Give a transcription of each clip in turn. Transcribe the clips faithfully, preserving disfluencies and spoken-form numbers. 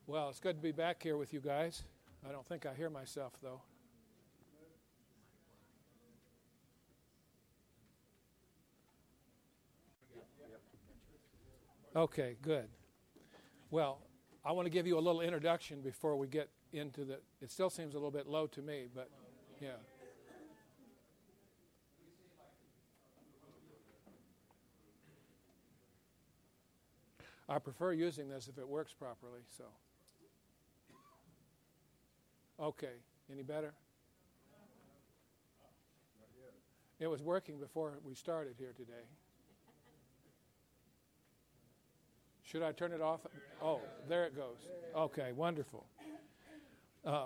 Well, it's good to be back here with you guys. I don't think I hear myself, though. Okay, good. Well, I want to give you a little introduction before we get into the... It still seems a little bit low to me, but yeah. I prefer using this if it works properly, so... Okay, any better? It was working before we started here today. Should I turn it off? Oh, there it goes. Okay, wonderful. Uh,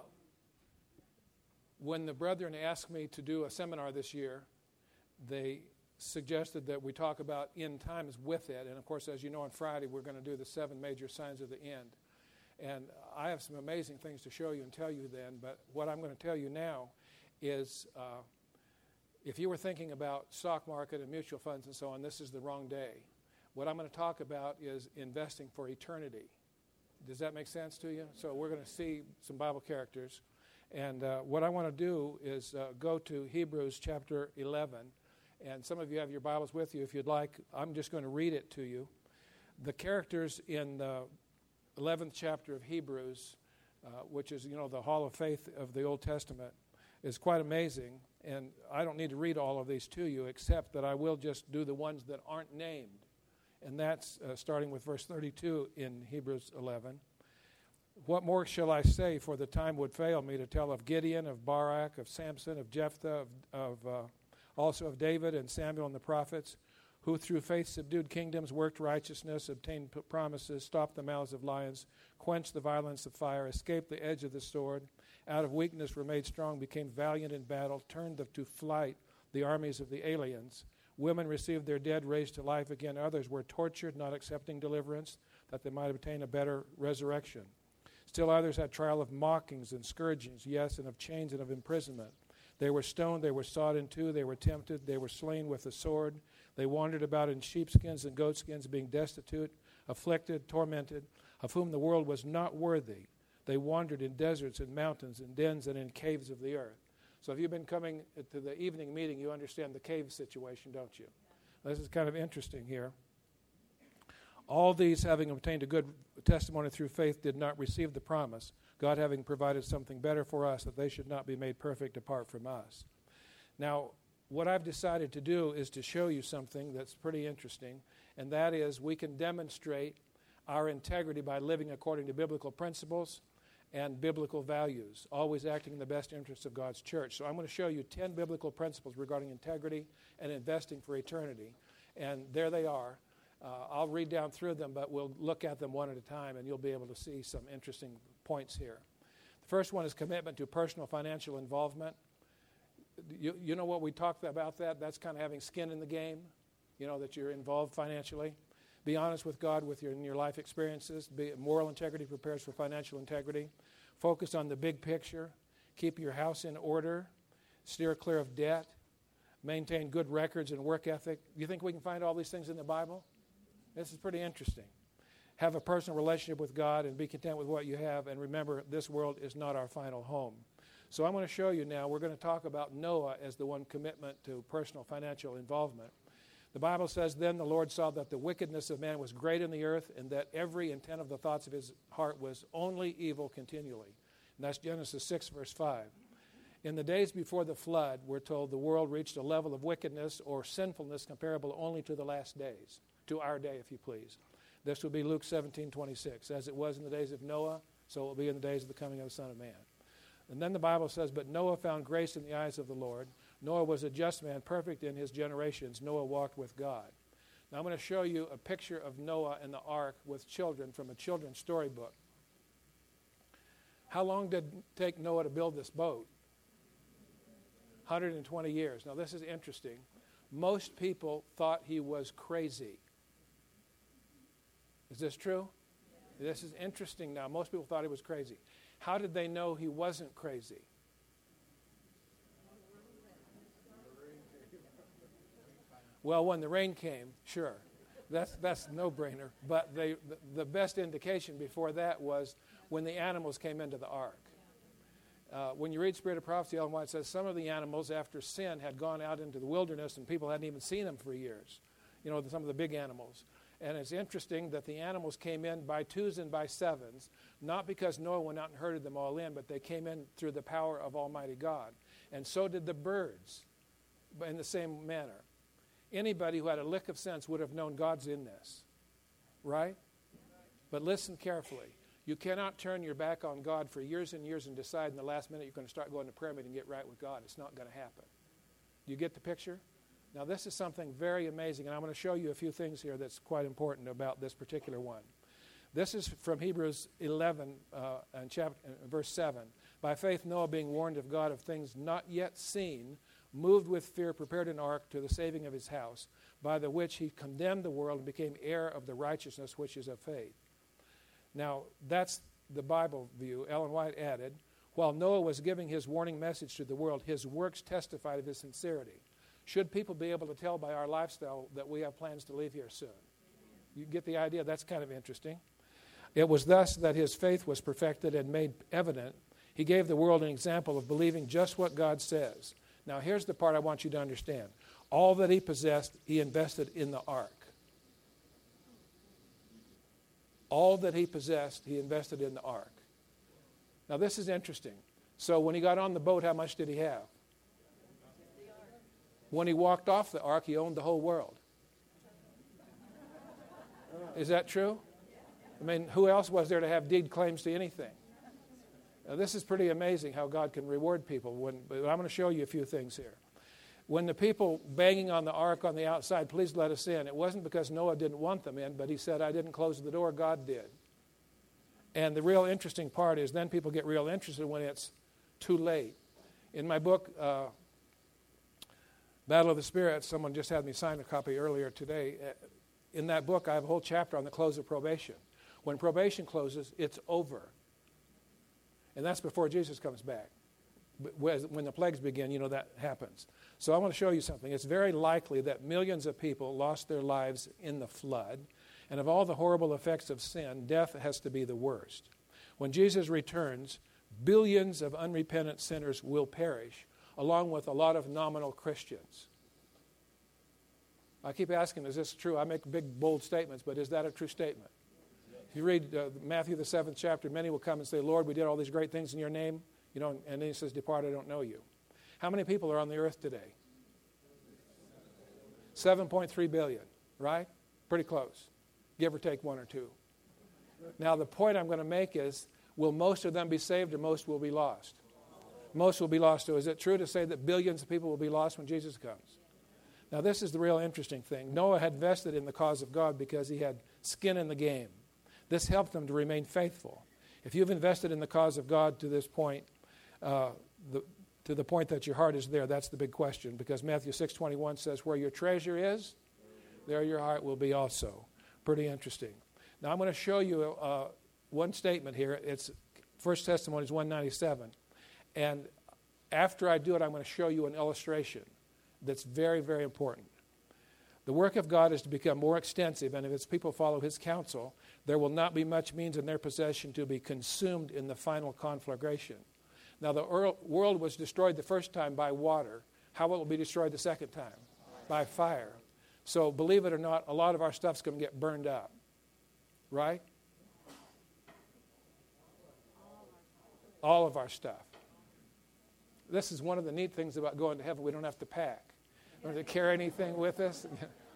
when the brethren asked me to do a seminar this year, they suggested that we talk about end times with it. And, of course, as you know, on Friday, we're going to do the seven major signs of the end. And I have some amazing things to show you and tell you then, but what I'm going to tell you now is uh, if you were thinking about stock market and mutual funds and so on, this is the wrong day. What I'm going to talk about is investing for eternity. Does that make sense to you? So we're going to see some Bible characters. And uh, what I want to do is uh, go to Hebrews chapter eleven. And some of you have your Bibles with you. If you'd like, I'm just going to read it to you. The characters in the eleventh chapter of Hebrews, uh, which is, you know, the hall of faith of the Old Testament, is quite amazing. And I don't need to read all of these to you, except that I will just do the ones that aren't named. And that's uh, starting with verse thirty-two in Hebrews eleven. What more shall I say, for the time would fail me to tell of Gideon, of Barak, of Samson, of Jephthah, of, of uh, also of David and Samuel and the prophets, who through faith subdued kingdoms, worked righteousness, obtained p- promises, stopped the mouths of lions, quenched the violence of fire, escaped the edge of the sword, out of weakness were made strong, became valiant in battle, turned the, to flight the armies of the aliens. Women received their dead raised to life again. Others were tortured, not accepting deliverance, that they might obtain a better resurrection. Still others had trial of mockings and scourgings, yes, and of chains and of imprisonment. They were stoned, they were sawed in two, they were tempted, they were slain with the sword. They wandered about in sheepskins and goatskins, being destitute, afflicted, tormented, of whom the world was not worthy. They wandered in deserts and mountains and dens and in caves of the earth. So if you've been coming to the evening meeting, you understand the cave situation, don't you? This is kind of interesting here. All these, having obtained a good testimony through faith, did not receive the promise, God having provided something better for us, that they should not be made perfect apart from us. Now, what I've decided to do is to show you something that's pretty interesting, and that is we can demonstrate our integrity by living according to biblical principles and biblical values, always acting in the best interests of God's church. So I'm going to show you ten biblical principles regarding integrity and investing for eternity, and there they are. Uh, I'll read down through them, but we'll look at them one at a time, and you'll be able to see some interesting points here. The first one is commitment to personal financial involvement. You, you know what we talked about that? That's kind of having skin in the game, you know, that you're involved financially. Be honest with God with your in your life experiences. Be, moral integrity prepares for financial integrity. Focus on the big picture. Keep your house in order. Steer clear of debt. Maintain good records and work ethic. You think we can find all these things in the Bible? This is pretty interesting. Have a personal relationship with God and be content with what you have. And remember, this world is not our final home. So I'm going to show you now, we're going to talk about Noah as the one commitment to personal financial involvement. The Bible says, then the Lord saw that the wickedness of man was great in the earth, and that every intent of the thoughts of his heart was only evil continually. And that's Genesis six, verse five. In the days before the flood, we're told the world reached a level of wickedness or sinfulness comparable only to the last days, to our day, if you please. This would be Luke seventeen twenty-six. As it was in the days of Noah, so it will be in the days of the coming of the Son of Man. And then the Bible says, but Noah found grace in the eyes of the Lord. Noah was a just man, perfect in his generations. Noah walked with God. Now I'm going to show you a picture of Noah and the ark with children from a children's storybook. How long did it take Noah to build this boat? one hundred twenty years. Now this is interesting. Most people thought he was crazy. Is this true? This is interesting now. Most people thought he was crazy. How did they know he wasn't crazy? Well, when the rain came, sure. That's that's no-brainer. But they, the, the best indication before that was when the animals came into the ark. Uh, when you read Spirit of Prophecy, Ellen White says some of the animals after sin had gone out into the wilderness and people hadn't even seen them for years. You know, some of the big animals. And it's interesting that the animals came in by twos and by sevens, not because Noah went out and herded them all in, but they came in through the power of Almighty God. And so did the birds in the same manner. Anybody who had a lick of sense would have known God's in this, right? But listen carefully. You cannot turn your back on God for years and years and decide in the last minute you're going to start going to prayer meeting and get right with God. It's not going to happen. Do you get the picture? Now, this is something very amazing, and I'm going to show you a few things here that's quite important about this particular one. This is from Hebrews eleven, uh, and chapter, uh, verse seven. By faith, Noah, being warned of God of things not yet seen, moved with fear, prepared an ark to the saving of his house, by the which he condemned the world and became heir of the righteousness which is of faith. Now, that's the Bible view. Ellen White added, while Noah was giving his warning message to the world, his works testified of his sincerity. Should people be able to tell by our lifestyle that we have plans to leave here soon? You get the idea? That's kind of interesting. It was thus that his faith was perfected and made evident. He gave the world an example of believing just what God says. Now, here's the part I want you to understand. All that he possessed, he invested in the ark. All that he possessed, he invested in the ark. Now, this is interesting. So when he got on the boat, how much did he have? When he walked off the ark, he owned the whole world. Is that true? I mean, who else was there to have deed claims to anything? Now, this is pretty amazing how God can reward people. When, but I'm going to show you a few things here. When the people banging on the ark on the outside, please let us in, it wasn't because Noah didn't want them in, but he said, I didn't close the door, God did. And the real interesting part is then people get real interested when it's too late. In my book, uh, Battle of the Spirits, someone just had me sign a copy earlier today. In that book, I have a whole chapter on the close of probation. When probation closes, it's over. And that's before Jesus comes back. When the plagues begin, you know, that happens. So I want to show you something. It's very likely that millions of people lost their lives in the flood. And of all the horrible effects of sin, death has to be the worst. When Jesus returns, billions of unrepentant sinners will perish, along with a lot of nominal Christians. I keep asking, is this true? I make big, bold statements, but is that a true statement? If you read uh, Matthew, the seventh chapter, many will come and say, Lord, we did all these great things in your name. You know, and then he says, depart, I don't know you. How many people are on the earth today? seven point three billion, right? Pretty close. Give or take one or two. Now, the point I'm going to make is, will most of them be saved or most will be lost? Most will be lost. So is it true to say that billions of people will be lost when Jesus comes? Now, this is the real interesting thing. Noah had vested in the cause of God because he had skin in the game. This helped him to remain faithful. If you've invested in the cause of God to this point, uh, the, to the point that your heart is there, that's the big question, because Matthew six twenty-one says, where your treasure is, there your heart will be also. Pretty interesting. Now, I'm going to show you uh, one statement here. It's First Testimonies one ninety-seven. And after I do it, I'm going to show you an illustration that's very, very important. The work of God is to become more extensive, and if its people follow his counsel, there will not be much means in their possession to be consumed in the final conflagration. Now, the world was destroyed the first time by water. How will it be destroyed the second time? By fire. So, believe it or not, a lot of our stuff's going to get burned up. Right? All of our stuff. This is one of the neat things about going to heaven. We don't have to pack. We don't have to carry anything with us.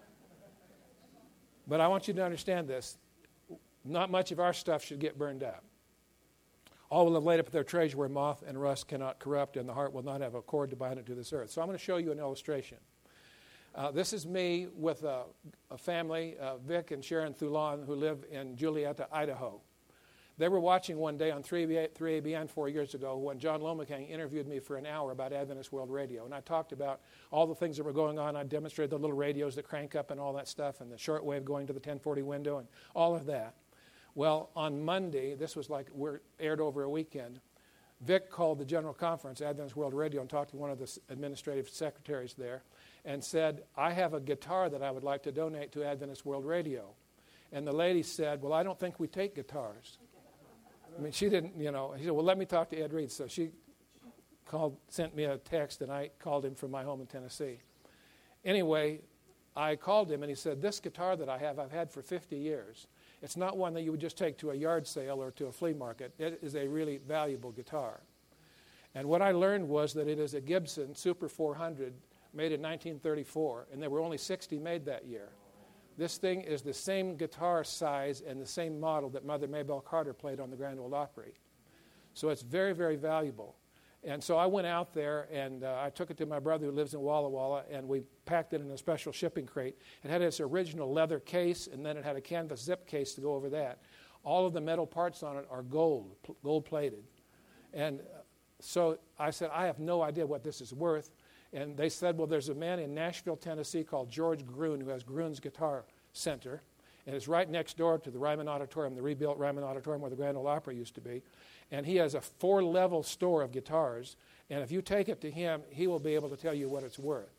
But I want you to understand this. Not much of our stuff should get burned up. All will have laid up their treasure where moth and rust cannot corrupt, and the heart will not have a cord to bind it to this earth. So I'm going to show you an illustration. Uh, this is me with a, a family, uh, Vic and Sharon Thulon, who live in Julietta, Idaho. They were watching one day on three A B N four years ago when John Lomacang interviewed me for an hour about Adventist World Radio. And I talked about all the things that were going on. I demonstrated the little radios that crank up and all that stuff, and the shortwave going to the ten forty window and all of that. Well, on Monday, this was like we're aired over a weekend, Vic called the General Conference, Adventist World Radio, and talked to one of the administrative secretaries there. and said, I have a guitar that I would like to donate to Adventist World Radio. And the lady said, well, I don't think we take guitars. I mean, she didn't, you know, she said, well, let me talk to Ed Reed. So she called, sent me a text, and I called him from my home in Tennessee. Anyway, I called him, and he said, this guitar that I have, I've had for fifty years. It's not one that you would just take to a yard sale or to a flea market. It is a really valuable guitar. And what I learned was that it is a Gibson Super four hundred made in nineteen thirty-four, and there were only sixty made that year. This thing is the same guitar size and the same model that Mother Maybelle Carter played on the Grand Ole Opry. So it's very, very valuable. And so I went out there, and uh, I took it to my brother who lives in Walla Walla, and we packed it in a special shipping crate. It had its original leather case, and then it had a canvas zip case to go over that. All of the metal parts on it are gold, gold-plated. And so I said, I have no idea what this is worth. And they said, well, there's a man in Nashville, Tennessee called George Gruen who has Gruen's Guitar Center. And it's right next door to the Ryman Auditorium, the rebuilt Ryman Auditorium where the Grand Ole Opry used to be. And he has a four-level store of guitars. And if you take it to him, he will be able to tell you what it's worth.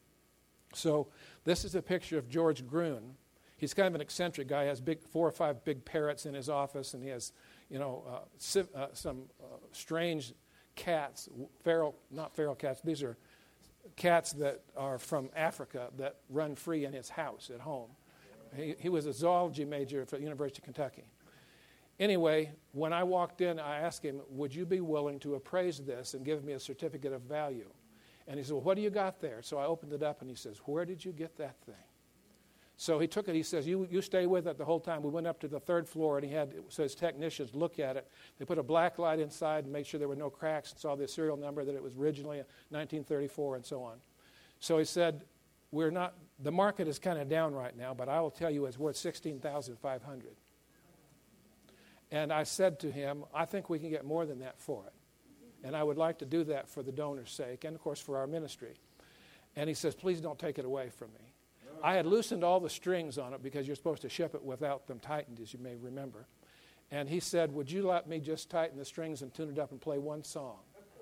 So this is a picture of George Gruen. He's kind of an eccentric guy. He has big, four or five big parrots in his office, and he has, you know, uh, civ- uh, some uh, strange cats, feral, not feral cats. These are cats that are from Africa that run free in his house at home. He, he was a zoology major at the University of Kentucky. Anyway, when I walked in, I asked him, would you be willing to appraise this and give me a certificate of value? And he said, well, what do you got there? So I opened it up, and he says, where did you get that thing? So he took it. He says, you, you stay with it the whole time. We went up to the third floor, and he had so his technicians look at it. They put a black light inside and made sure there were no cracks and saw the serial number, that it was originally nineteen thirty-four and so on. So he said, we're not, the market is kind of down right now, but I will tell you it's worth sixteen thousand five hundred dollars. And I said to him, I think we can get more than that for it. And I would like to do that for the donor's sake and, of course, for our ministry. And he says, please don't take it away from me. I had loosened all the strings on it because you're supposed to ship it without them tightened, as you may remember. And he said, would you let me just tighten the strings and tune it up and play one song?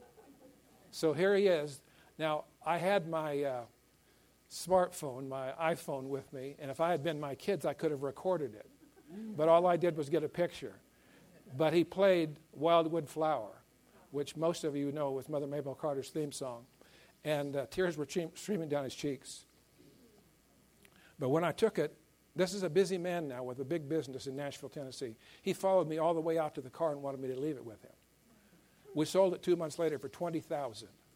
So here he is. Now, I had my uh, smartphone, my iPhone with me, and if I had been my kids, I could have recorded it. But all I did was get a picture. But he played Wildwood Flower, which most of you know was Mother Maybelle Carter's theme song. And uh, tears were che- streaming down his cheeks. But when I took it, this is a busy man now with a big business in Nashville, Tennessee. He followed me all the way out to the car and wanted me to leave it with him. We sold it two months later for twenty thousand dollars.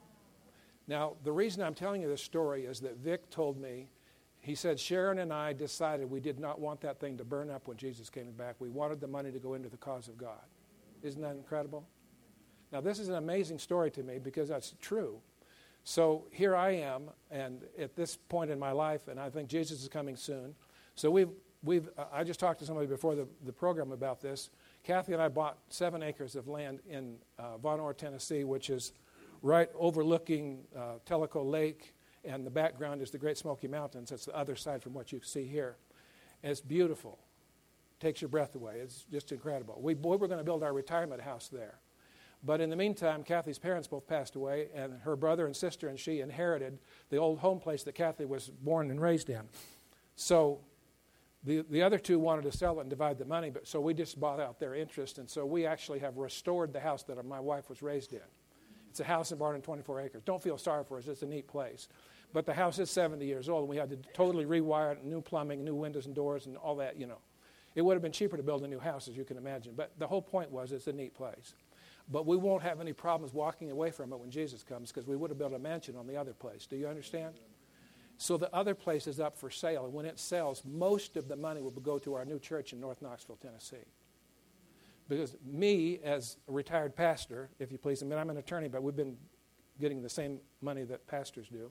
Now, the reason I'm telling you this story is that Vic told me, he said, Sharon and I decided we did not want that thing to burn up when Jesus came back. We wanted the money to go into the cause of God. Isn't that incredible? Now, this is an amazing story to me because that's true. So here I am, and at this point in my life, and I think Jesus is coming soon. So we've, we've. Uh, I just talked to somebody before the, the program about this. Kathy and I bought seven acres of land in uh, Von Orr, Tennessee, which is right overlooking uh, Tellico Lake, and the background is the Great Smoky Mountains. That's the other side from what you see here. And it's beautiful. Takes your breath away. It's just incredible. We, we were going to build our retirement house there. But in the meantime, Kathy's parents both passed away, and her brother and sister and she inherited the old home place that Kathy was born and raised in. So the the other two wanted to sell it and divide the money, but so we just bought out their interest, and so we actually have restored the house that my wife was raised in. It's a house and barn in twenty-four acres. Don't feel sorry for us. It's a neat place. But the house is seventy years old, and we had to totally rewire it, new plumbing, new windows and doors, and all that, you know. It would have been cheaper to build a new house, as you can imagine. But the whole point was it's a neat place. But we won't have any problems walking away from it when Jesus comes because we would have built a mansion on the other place. Do you understand? So the other place is up for sale. And when it sells, most of the money will go to our new church in North Knoxville, Tennessee. Because me, as a retired pastor, if you please, I mean, I'm an attorney, but we've been getting the same money that pastors do,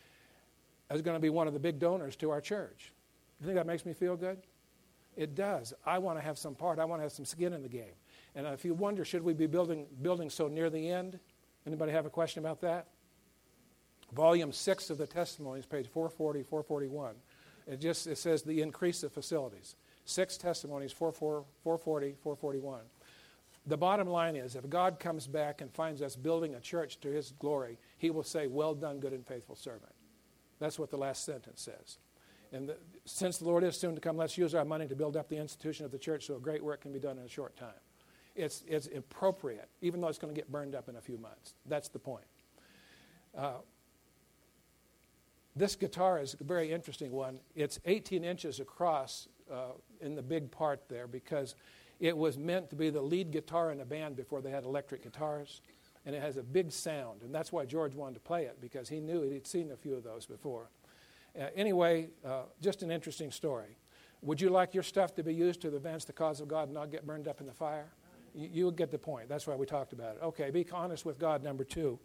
is going to be one of the big donors to our church. You think that makes me feel good? It does. I want to have some part. I want to have some skin in the game. And if you wonder, should we be building building so near the end? Anybody have a question about that? Volume six of the Testimonies, page four forty, four forty-one. It just it says the increase of facilities. Six Testimonies, four forty, four forty-one. The bottom line is, if God comes back and finds us building a church to His glory, He will say, well done, good and faithful servant. That's what the last sentence says. And the, since the Lord is soon to come, let's use our money to build up the institution of the church so a great work can be done in a short time. It's, it's appropriate, even though it's going to get burned up in a few months. That's the point. Uh, this guitar is a very interesting one. It's eighteen inches across uh, in the big part there because it was meant to be the lead guitar in a band before they had electric guitars. And it has a big sound. And that's why George wanted to play it, because he knew he'd seen a few of those before. Uh, anyway, uh, just an interesting story. Would you like your stuff to be used to advance the cause of God and not get burned up in the fire? You, you get the point. That's why we talked about it. Okay, be honest with God, number two.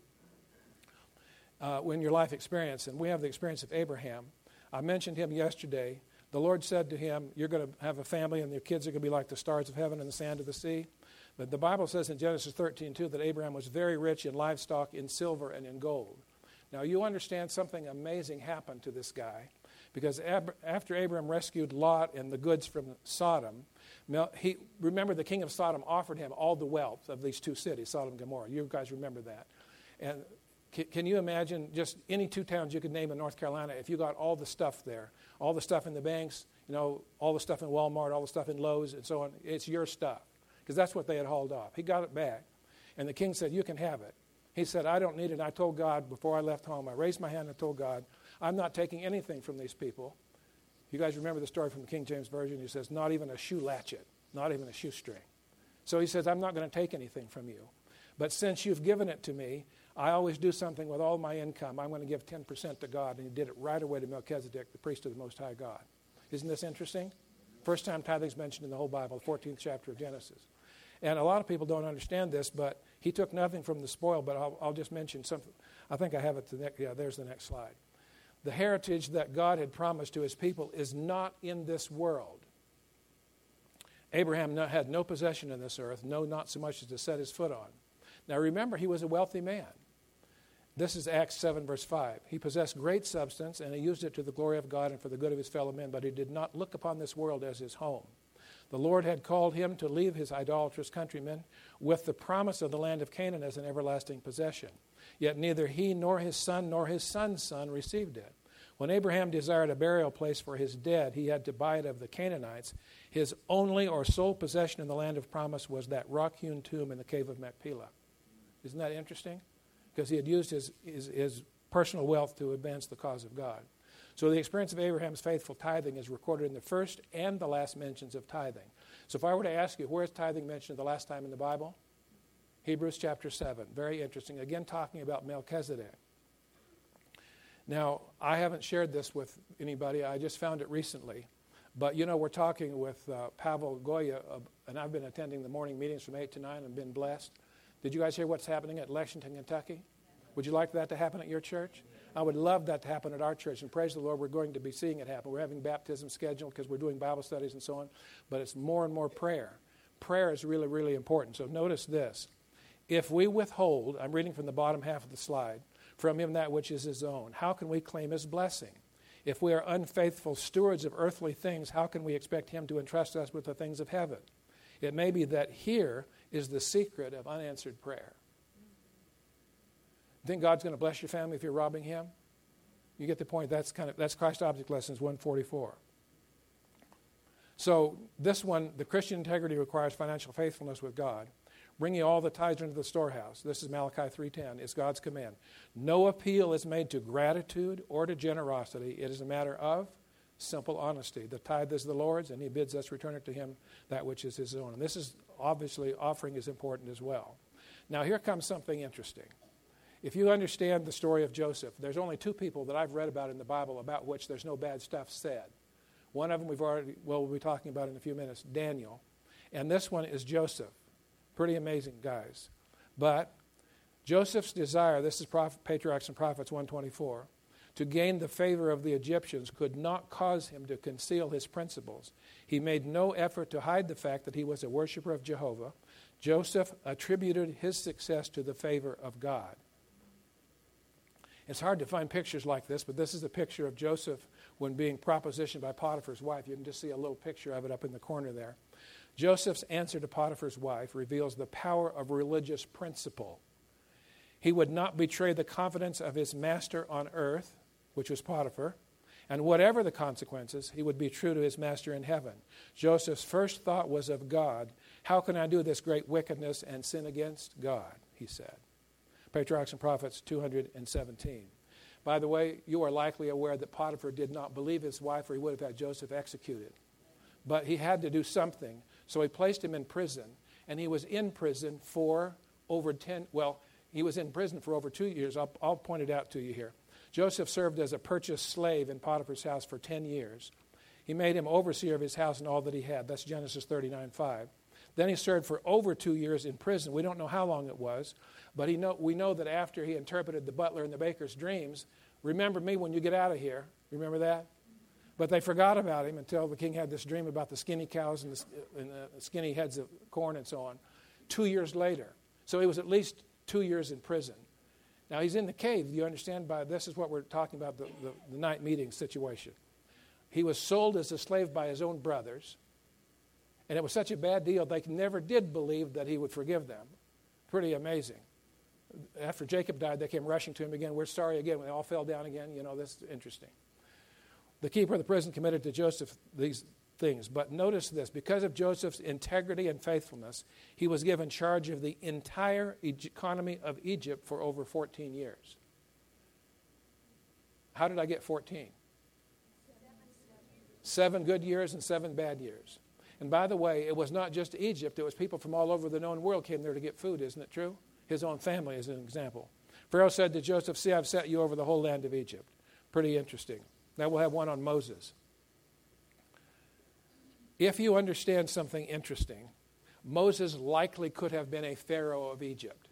Uh, in your life experience, and we have the experience of Abraham. I mentioned him yesterday. The Lord said to him, you're going to have a family and your kids are going to be like the stars of heaven and the sand of the sea. But the Bible says in Genesis thirteen two that Abraham was very rich in livestock, in silver, and in gold. Now you understand something amazing happened to this guy, because Ab- after Abraham rescued Lot and the goods from Sodom, he remember the king of Sodom offered him all the wealth of these two cities, Sodom and Gomorrah. You guys remember that. And can, can you imagine just any two towns you could name in North Carolina if you got all the stuff there, all the stuff in the banks, you know, all the stuff in Walmart, all the stuff in Lowe's and so on. It's your stuff. Because that's what they had hauled off. He got it back. And the king said, you can have it. He said, I don't need it. I told God before I left home, I raised my hand and told God, I'm not taking anything from these people. You guys remember the story from the King James Version? He says, not even a shoe latchet, not even a shoestring. So he says, I'm not going to take anything from you. But since you've given it to me, I always do something with all my income. I'm going to give ten percent to God. And he did it right away to Melchizedek, the priest of the Most High God. Isn't this interesting? First time tithing is mentioned in the whole Bible, the fourteenth chapter of Genesis. And a lot of people don't understand this, but he took nothing from the spoil, but I'll, I'll just mention something. I think I have it. To the next, yeah, there's the next slide. The heritage that God had promised to his people is not in this world. Abraham no, had no possession in this earth, no, not so much as to set his foot on. Now remember, he was a wealthy man. This is Acts seven, verse five. He possessed great substance, and he used it to the glory of God and for the good of his fellow men, but he did not look upon this world as his home. The Lord had called him to leave his idolatrous countrymen with the promise of the land of Canaan as an everlasting possession. Yet neither he nor his son nor his son's son received it. When Abraham desired a burial place for his dead, he had to buy it of the Canaanites. His only or sole possession in the land of promise was that rock-hewn tomb in the cave of Machpelah. Isn't that interesting? Because he had used his, his, his personal wealth to advance the cause of God. So the experience of Abraham's faithful tithing is recorded in the first and the last mentions of tithing. So if I were to ask you, where is tithing mentioned the last time in the Bible? Hebrews chapter seven. Very interesting. Again, talking about Melchizedek. Now, I haven't shared this with anybody. I just found it recently. But, you know, we're talking with uh, Pavel Goya, uh, and I've been attending the morning meetings from eight to nine and been blessed. Did you guys hear what's happening at Lexington, Kentucky? Would you like that to happen at your church? I would love that to happen at our church, and praise the Lord, we're going to be seeing it happen. We're having baptism scheduled because we're doing Bible studies and so on, but it's more and more prayer. Prayer is really, really important. So notice this. If we withhold, I'm reading from the bottom half of the slide, from him that which is his own, how can we claim his blessing? If we are unfaithful stewards of earthly things, how can we expect him to entrust us with the things of heaven? It may be that here is the secret of unanswered prayer. Think God's going to bless your family if you're robbing him? You get the point. That's kind of that's Christ Object Lessons one forty-four. So this one, the Christian integrity requires financial faithfulness with God. Bringing all the tithes into the storehouse. This is Malachi three ten. It's God's command. No appeal is made to gratitude or to generosity. It is a matter of simple honesty. The tithe is the Lord's, and he bids us return it to him, that which is his own. And this is obviously, offering is important as well. Now here comes something interesting. If you understand the story of Joseph, there's only two people that I've read about in the Bible about which there's no bad stuff said. One of them we've already, well, we'll be talking about in a few minutes, Daniel. And this one is Joseph. Pretty amazing guys. But Joseph's desire, this is Prophet, Patriarchs and Prophets one twenty-four, to gain the favor of the Egyptians could not cause him to conceal his principles. He made no effort to hide the fact that he was a worshiper of Jehovah. Joseph attributed his success to the favor of God. It's hard to find pictures like this, but this is a picture of Joseph when being propositioned by Potiphar's wife. You can just see a little picture of it up in the corner there. Joseph's answer to Potiphar's wife reveals the power of religious principle. He would not betray the confidence of his master on earth, which was Potiphar, and whatever the consequences, he would be true to his master in heaven. Joseph's first thought was of God. How can I do this great wickedness and sin against God, he said. Patriarchs and Prophets two hundred seventeen. By the way, you are likely aware that Potiphar did not believe his wife or he would have had Joseph executed. But he had to do something, so he placed him in prison. And he was in prison for over ten, well, he was in prison for over two years. I'll, I'll point it out to you here. Joseph served as a purchased slave in Potiphar's house for ten years. He made him overseer of his house and all that he had. That's Genesis thirty-nine five. Then he served for over two years in prison. We don't know how long it was, but he know, we know that after he interpreted the butler and the baker's dreams, remember me when you get out of here. Remember that? But they forgot about him until the king had this dream about the skinny cows and the, and the skinny heads of corn and so on. Two years later. So he was at least two years in prison. Now, he's in the cave. Do you understand? By this is what we're talking about, the, the, the night meeting situation. He was sold as a slave by his own brothers, and it was such a bad deal, they never did believe that he would forgive them. Pretty amazing. After Jacob died, they came rushing to him again. We're sorry again. They all fell down again. You know, that's interesting. The keeper of the prison committed to Joseph these things. But notice this. Because of Joseph's integrity and faithfulness, he was given charge of the entire economy of Egypt for over fourteen years. How did I get fourteen? Seven good years and seven bad years. And by the way, it was not just Egypt. It was people from all over the known world came there to get food. Isn't it true? His own family is an example. Pharaoh said to Joseph, see, I've set you over the whole land of Egypt. Pretty interesting. Now we'll have one on Moses. If you understand something interesting, Moses likely could have been a Pharaoh of Egypt.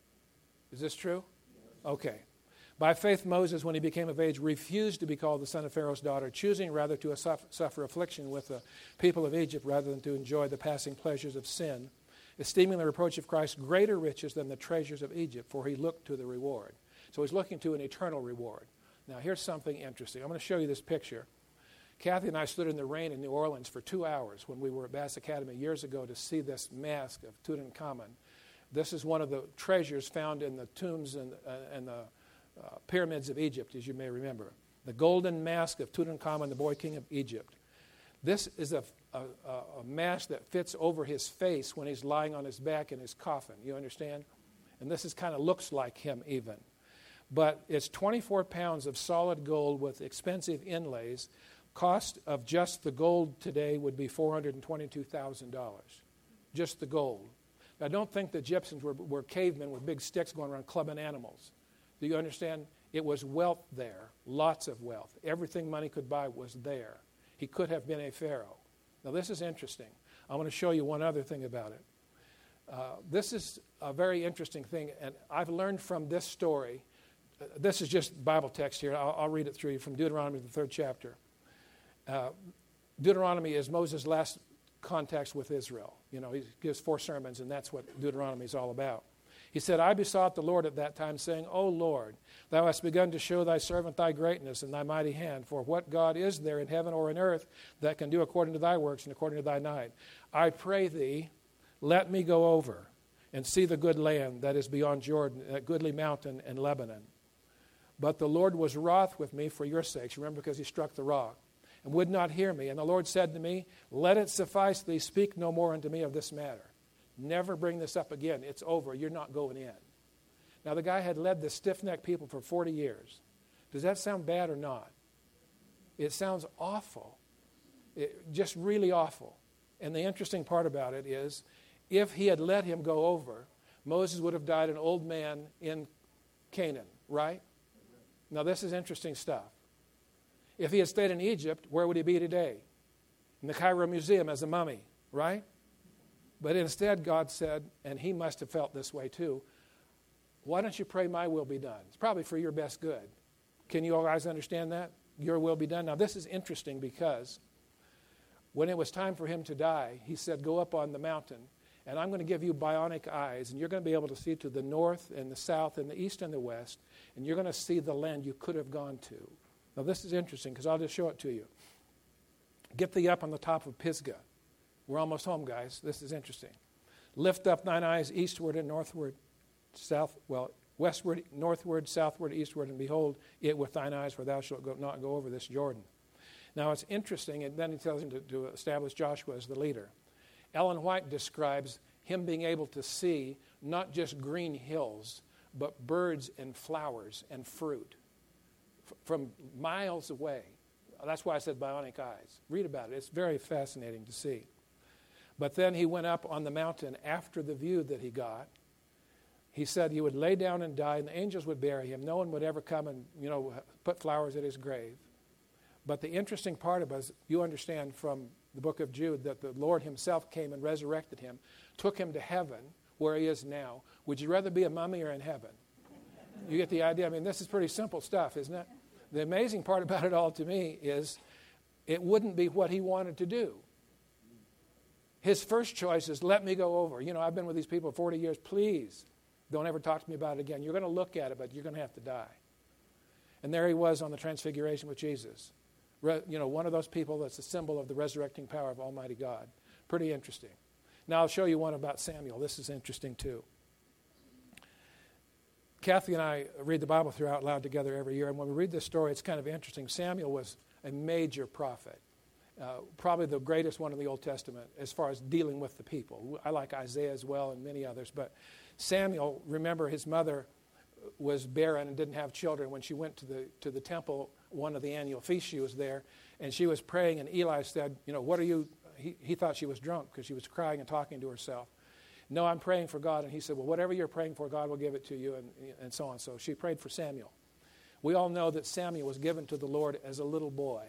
Is this true? Okay. By faith, Moses, when he became of age, refused to be called the son of Pharaoh's daughter, choosing rather to suffer affliction with the people of Egypt rather than to enjoy the passing pleasures of sin, esteeming the reproach of Christ greater riches than the treasures of Egypt, for he looked to the reward. So he's looking to an eternal reward. Now, here's something interesting. I'm going to show you this picture. Kathy and I stood in the rain in New Orleans for two hours when we were at Bass Academy years ago to see this mask of Tutankhamun. This is one of the treasures found in the tombs and, uh, and the uh, pyramids of Egypt, as you may remember. The golden mask of Tutankhamun, the boy king of Egypt. This is a, a, a mask that fits over his face when he's lying on his back in his coffin. You understand? And this is kind of looks like him even. But it's twenty-four pounds of solid gold with expensive inlays. Cost of just the gold today would be four hundred twenty-two thousand dollars. Just the gold. Now, don't think the Egyptians were, were cavemen with big sticks going around clubbing animals. Do you understand? It was wealth there, lots of wealth. Everything money could buy was there. He could have been a pharaoh. Now, this is interesting. I want to show you one other thing about it. Uh, this is a very interesting thing, and I've learned from this story. Uh, this is just Bible text here. I'll, I'll read it through you from Deuteronomy, the third chapter. Uh, Deuteronomy is Moses' last contacts with Israel. You know, he gives four sermons, and that's what Deuteronomy is all about. He said, I besought the Lord at that time, saying, O Lord, thou hast begun to show thy servant thy greatness and thy mighty hand. For what God is there in heaven or in earth that can do according to thy works and according to thy might? I pray thee, let me go over and see the good land that is beyond Jordan, that goodly mountain and Lebanon. But the Lord was wroth with me for your sakes. Remember, because he struck the rock. And would not hear me. And the Lord said to me, let it suffice thee, speak no more unto me of this matter. Never bring this up again. It's over. You're not going in. Now, the guy had led the stiff-necked people for forty years. Does that sound bad or not? It sounds awful. It, just really awful. And the interesting part about it is, if he had let him go over, Moses would have died an old man in Canaan, right? Now, this is interesting stuff. If he had stayed in Egypt, where would he be today? In the Cairo Museum as a mummy, right? But instead, God said, and he must have felt this way too, why don't you pray my will be done? It's probably for your best good. Can you all guys understand that? Your will be done. Now, this is interesting because when it was time for him to die, he said, go up on the mountain, and I'm going to give you bionic eyes, and you're going to be able to see to the north and the south and the east and the west, and you're going to see the land you could have gone to. Now, this is interesting because I'll just show it to you. Get thee up on the top of Pisgah. We're almost home, guys. This is interesting. Lift up thine eyes eastward and northward, south, well, westward, northward, southward, eastward, and behold it with thine eyes, for thou shalt go, not go over this Jordan. Now it's interesting, and then he tells him to, to establish Joshua as the leader. Ellen White describes him being able to see not just green hills, but birds and flowers and fruit f- from miles away. That's why I said bionic eyes. Read about it. It's very fascinating to see. But then he went up on the mountain after the view that he got. He said he would lay down and die, and the angels would bury him. No one would ever come and, you know, put flowers at his grave. But the interesting part of us, you understand from the book of Jude, that the Lord himself came and resurrected him, took him to heaven, where he is now. Would you rather be a mummy or in heaven? You get the idea? I mean, this is pretty simple stuff, isn't it? The amazing part about it all to me is it wouldn't be what he wanted to do. His first choice is, let me go over. You know, I've been with these people forty years. Please don't ever talk to me about it again. You're going to look at it, but you're going to have to die. And there he was on the transfiguration with Jesus. Re, you know, one of those people that's a symbol of the resurrecting power of Almighty God. Pretty interesting. Now I'll show you one about Samuel. This is interesting too. Kathy and I read the Bible through out loud together every year, and when we read this story, it's kind of interesting. Samuel was a major prophet, uh, probably the greatest one in the Old Testament as far as dealing with the people. I like Isaiah as well and many others, but Samuel, remember his mother was barren and didn't have children. When she went to the to the temple, one of the annual feasts, she was there, and she was praying, and Eli said, you know, what are you, he, he thought she was drunk because she was crying and talking to herself. No, I'm praying for God. And he said, well, whatever you're praying for, God will give it to you, and, and so on. So she prayed for Samuel. We all know that Samuel was given to the Lord as a little boy.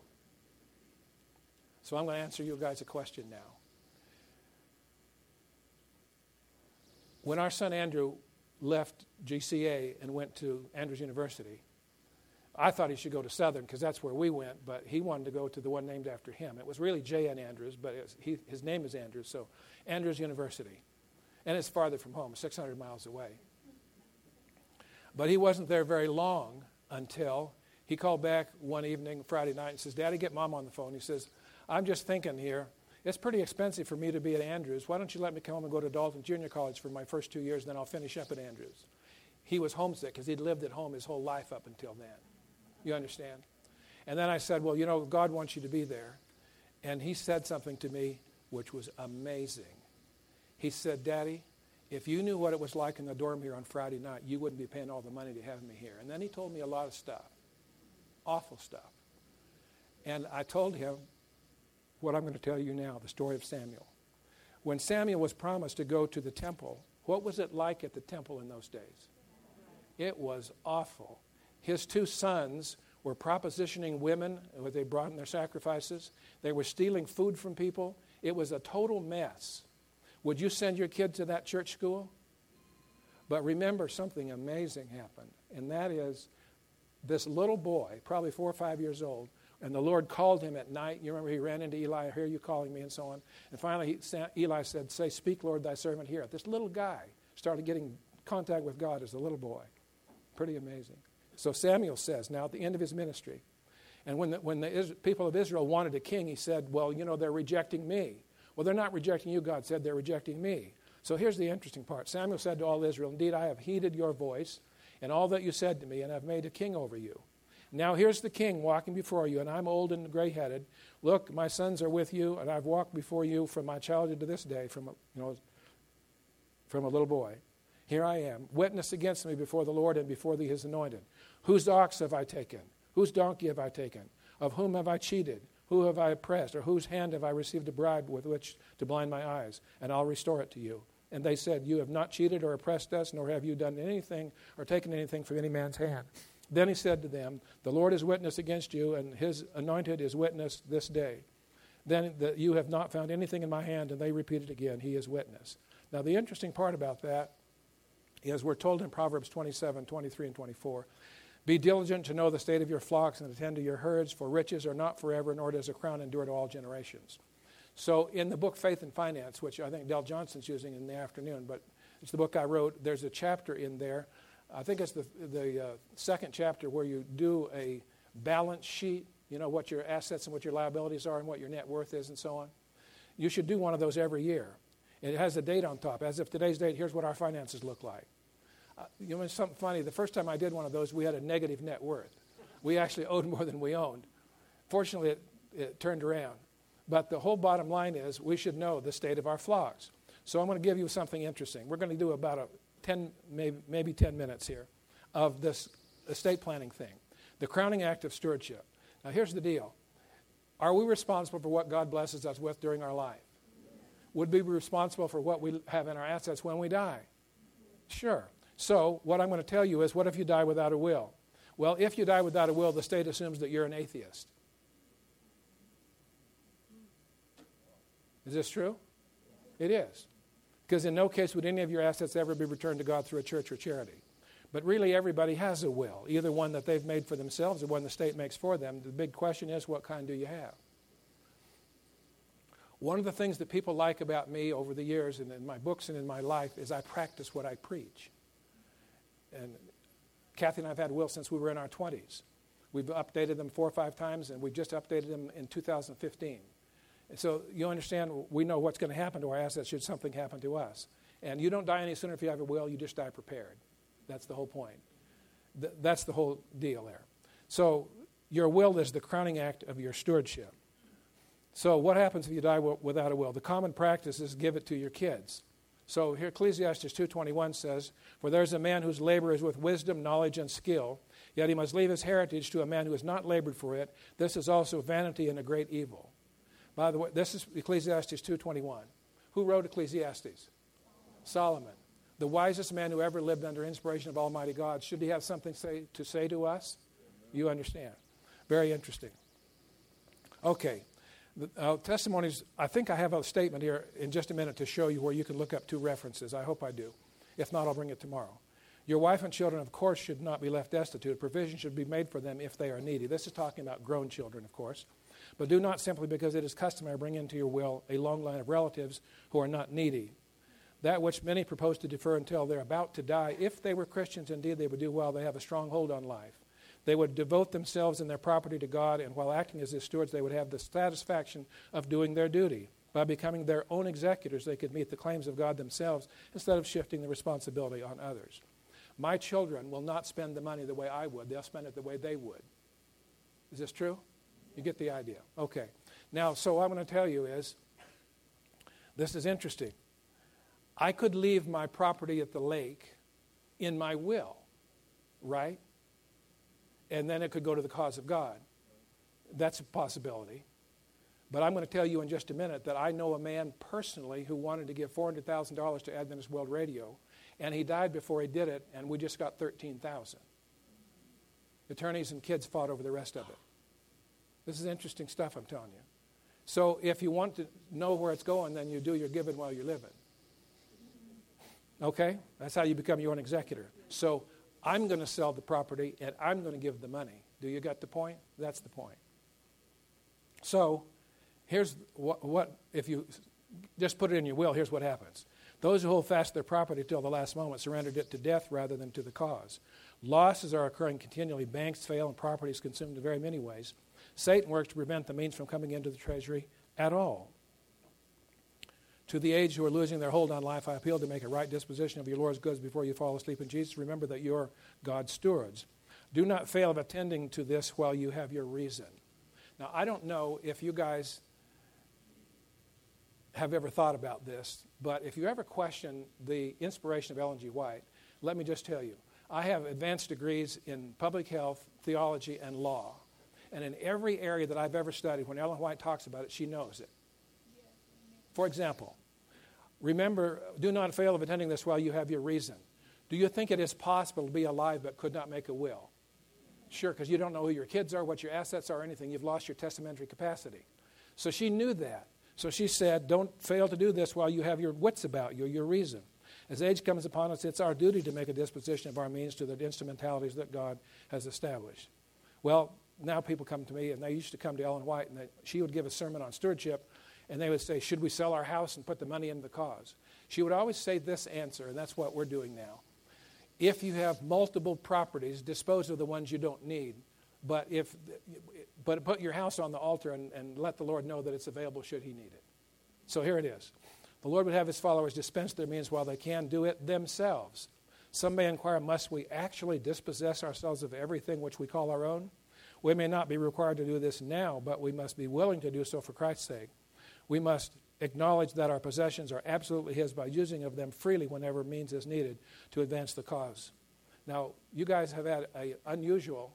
So I'm going to answer you guys a question now. When our son Andrew left G C A and went to Andrews University, I thought he should go to Southern because that's where we went, but he wanted to go to the one named after him. It was really J N Andrews, but it was, he, his name is Andrews, so Andrews University. And it's farther from home, six hundred miles away. But he wasn't there very long until he called back one evening, Friday night, and says, Daddy, get Mom on the phone. He says, I'm just thinking here, it's pretty expensive for me to be at Andrews. Why don't you let me come home and go to Dalton Junior College for my first two years, and then I'll finish up at Andrews. He was homesick because he'd lived at home his whole life up until then. You understand? And then I said, well, you know, God wants you to be there. And he said something to me which was amazing. He said, Daddy, if you knew what it was like in the dorm here on Friday night, you wouldn't be paying all the money to have me here. And then he told me a lot of stuff, awful stuff. And I told him what I'm going to tell you now, the story of Samuel. When Samuel was promised to go to the temple, what was it like at the temple in those days? It was awful. His two sons were propositioning women when they brought in their sacrifices. They were stealing food from people. It was a total mess. Would you send your kid to that church school? But remember, something amazing happened, and that is this little boy, probably four or five years old, and the Lord called him at night. You remember he ran into Eli, I hear you calling me, and so on. And finally, he, Eli said, say, speak, Lord, thy servant heareth. This little guy started getting contact with God as a little boy. Pretty amazing. So Samuel says, now at the end of his ministry, and when the, when the Is- people of Israel wanted a king, he said, well, you know, they're rejecting me. Well, they're not rejecting you, God said, they're rejecting me. So here's the interesting part. Samuel said to all Israel, indeed, I have heeded your voice and all that you said to me, and I've made a king over you. Now here's the king walking before you, and I'm old and gray-headed. Look, my sons are with you, and I've walked before you from my childhood to this day, from a, you know, from a little boy. Here I am. Witness against me before the Lord and before thee his anointed. Whose ox have I taken? Whose donkey have I taken? Of whom have I cheated? Who have I oppressed? Or whose hand have I received a bribe with which to blind my eyes? And I'll restore it to you. And they said, you have not cheated or oppressed us, nor have you done anything or taken anything from any man's hand. Then he said to them, the Lord is witness against you, and his anointed is witness this day. Then that you have not found anything in my hand, and they repeated again, he is witness. Now the interesting part about that is we're told in Proverbs twenty-seven, twenty-three, and twenty-four, be diligent to know the state of your flocks and attend to your herds, for riches are not forever, nor does a crown endure to all generations. So in the book Faith and Finance, which I think Del Johnson's using in the afternoon, but it's the book I wrote, there's a chapter in there, I think it's the, the uh, second chapter where you do a balance sheet, you know, what your assets and what your liabilities are and what your net worth is and so on. You should do one of those every year. And it has a date on top. As of today's date, here's what our finances look like. Uh, you know, something funny. The first time I did one of those, we had a negative net worth. We actually owed more than we owned. Fortunately, it, it turned around. But the whole bottom line is we should know the state of our flocks. So I'm going to give you something interesting. We're going to do about a ten, maybe, maybe ten minutes here of this estate planning thing, the crowning act of stewardship. Now, here's the deal. Are we responsible for what God blesses us with during our life? Would we be responsible for what we have in our assets when we die? Sure. So what I'm going to tell you is, what if you die without a will? Well, if you die without a will, the state assumes that you're an atheist. Is this true? It is. Because in no case would any of your assets ever be returned to God through a church or charity. But really everybody has a will, either one that they've made for themselves or one the state makes for them. The big question is, what kind do you have? One of the things that people like about me over the years and in my books and in my life is I practice what I preach. And Kathy and I have had wills since we were in our twenties. We've updated them four or five times, and we've just updated them in two thousand fifteen. And so you understand, we know what's going to happen to our assets should something happen to us. And you don't die any sooner if you have a will, you just die prepared. That's the whole point. Th- that's the whole deal there. So your will is the crowning act of your stewardship. So what happens if you die w- without a will? The common practice is give it to your kids. So here Ecclesiastes two twenty-one says, "For there is a man whose labor is with wisdom, knowledge, and skill, yet he must leave his heritage to a man who has not labored for it. This is also vanity and a great evil." By the way, this is Ecclesiastes two twenty-one. Who wrote Ecclesiastes? Solomon. The wisest man who ever lived under inspiration of Almighty God. Should he have something say, to say to us? You understand. Very interesting. Okay. The, uh, testimonies, I think I have a statement here in just a minute to show you where you can look up two references. I hope I do. If not, I'll bring it tomorrow. Your wife and children, of course, should not be left destitute. Provision should be made for them if they are needy. This is talking about grown children, of course. But do not simply because it is customary bring into your will a long line of relatives who are not needy. That which many propose to defer until they're about to die, if they were Christians, indeed they would do well. They have a strong hold on life. They would devote themselves and their property to God, and while acting as his stewards, they would have the satisfaction of doing their duty. By becoming their own executors, they could meet the claims of God themselves instead of shifting the responsibility on others. My children will not spend the money the way I would. They'll spend it the way they would. Is this true? You get the idea. Okay. Now, so what I'm going to tell you is, this is interesting. I could leave my property at the lake in my will, right? And then it could go to the cause of God. That's a possibility. But I'm going to tell you in just a minute that I know a man personally who wanted to give four hundred thousand dollars to Adventist World Radio, and he died before he did it, and we just got thirteen thousand dollars. Attorneys and kids fought over the rest of it. This is interesting stuff, I'm telling you. So if you want to know where it's going, then you do your giving while you're living. Okay? That's how you become your own executor. So I'm going to sell the property, and I'm going to give the money. Do you get the point? That's the point. So here's what, what if you just put it in your will, here's what happens. Those who hold fast their property till the last moment surrendered it to death rather than to the cause. Losses are occurring continually. Banks fail and property is consumed in very many ways. Satan works to prevent the means from coming into the treasury at all. To the aged who are losing their hold on life, I appeal to make a right disposition of your Lord's goods before you fall asleep in Jesus. Remember that you're God's stewards. Do not fail of attending to this while you have your reason. Now, I don't know if you guys have ever thought about this, but if you ever question the inspiration of Ellen G. White, let me just tell you, I have advanced degrees in public health, theology, and law. And in every area that I've ever studied, when Ellen White talks about it, she knows it. For example, remember, do not fail of attending this while you have your reason. Do you think it is possible to be alive but could not make a will? Sure, because you don't know who your kids are, what your assets are, or anything. You've lost your testamentary capacity. So she knew that. So she said, don't fail to do this while you have your wits about you, your reason. As age comes upon us, it's our duty to make a disposition of our means to the instrumentalities that God has established. Well, now people come to me, and they used to come to Ellen White, and they, she would give a sermon on stewardship, and they would say, should we sell our house and put the money into the cause? She would always say this answer, and that's what we're doing now. If you have multiple properties, dispose of the ones you don't need, but if, but put your house on the altar and, and let the Lord know that it's available should he need it. So here it is. The Lord would have his followers dispense their means while they can do it themselves. Some may inquire, must we actually dispossess ourselves of everything which we call our own? We may not be required to do this now, but we must be willing to do so for Christ's sake. We must acknowledge that our possessions are absolutely His by using of them freely whenever means is needed to advance the cause. Now, you guys have had an unusual,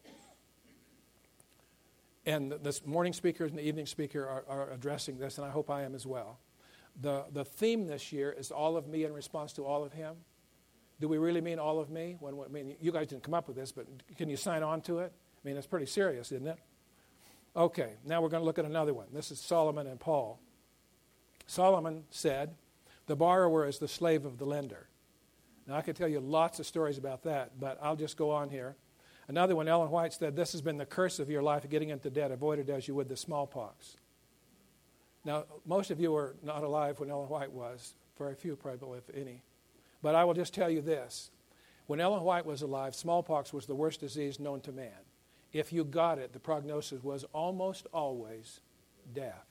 and this morning speaker and the evening speaker are, are addressing this, and I hope I am as well. The, the theme this year is all of me in response to all of Him. Do we really mean all of me? When, I mean, you guys didn't come up with this, but can you sign on to it? I mean, it's pretty serious, isn't it? Okay, now we're going to look at another one. This is Solomon and Paul. Solomon said, the borrower is the slave of the lender. Now, I could tell you lots of stories about that, but I'll just go on here. Another one, Ellen White said, this has been the curse of your life, getting into debt. Avoid it as you would the smallpox. Now, most of you were not alive when Ellen White was. Very few, probably, if any. But I will just tell you this. When Ellen White was alive, smallpox was the worst disease known to man. If you got it, the prognosis was almost always death.